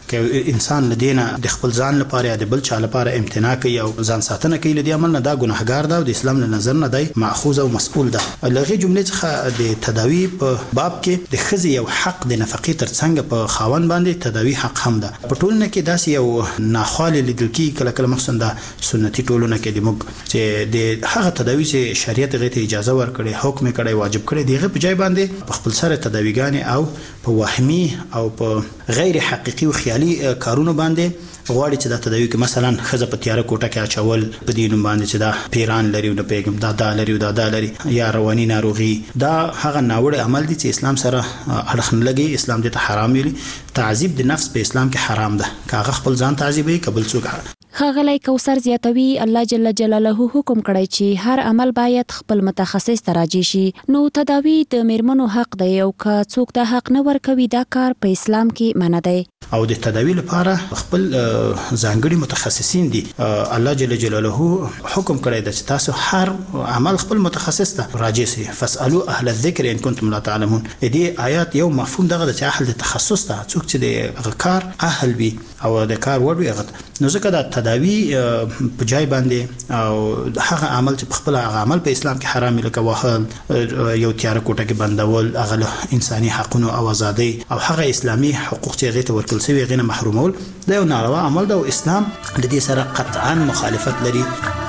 B: که انسان لدینه د خپل ځان لپاره یا د بل چا لپاره امتناع کوي او ځان ساتنه کوي لدی عمل نه دا ګناهګار ده او د اسلام له نظر نه دی ماخوذ او مسؤل ده. لغه جملې څخه د تداوی په باب کې د ښځې یو حق د نفقې ترڅنګ په خاوند باندې تداوی حق هم ده. په ټولنه کې داسې یو ناخواله لیدل کیږي کله کله مخصوصا د سنتي ټولنه کې د موږ چې د هغه تداوی چې شریعت غته اجازه ورکړي حکم کړي واجب کړي دیغه په ځای باندې په خپل سره تداویګان او په وهمي او په غیر حقيقي او خیالي کارونه باندې غواړي چې دا تداوی کې مثلا خزه په تیاره کوټه کې اچول په دینوم باندې چې دا پیران لري او د پیغام دا لري او دا لري یا رواني ناروغي دا هغه ناوړه عمل دي چې اسلام سره اړخ نه لګي. اسلام دې ته حرام ویلي. تعذيب د نفس په اسلام کې حرام ده. کاغه خپل ځان تعذيبي قبل څوک.
D: ښاغلی کوثر زیاتوي الله جل جلاله حکم کړی چې هر عمل باید خپل متخصص ته راجع شي. نو تداوی د میرمنو حق دی او که څوک د حق نه ورکوي دا کار په اسلام کې منع دی.
B: او د تداوی لپاره خپل ځانګړي متخصصین دي. الله جل جلاله حکم کړی دی چې تاسو هر عمل خپل متخصص ته راجع شئ. فاسالوا اهل الذکر ان کنتم لا تعلمون. دې آیات یو مفهوم دغه د اهل تخصص ته څوک چې د کار اهل وي او د کار وړ وي نو ځکه دا تداوی په ځای باندې او هغه عمل چې خپل هغه عمل په اسلام کې حرام لکه وهل یو تیاره کوټه کې بندول هغه انساني حقوقو او ازادي او هغه اسلامي حقوق چې غیته ورکول شوی غینه محرومول دا یو ناروا عمل ده او اسلام د دې سره قطعا مخالفت لري.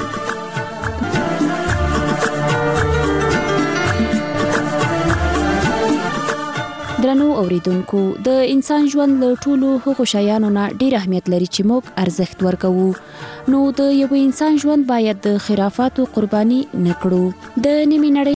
D: درنو اوریدونکو د انسان ژوند له ټولو هغو شیانو نه ډیر اهمیت لري چې موږ ارزښت ورکوو. نو د یو انسان ژوند باید د خرافاتو قرباني نکړو. د نیمې نړۍ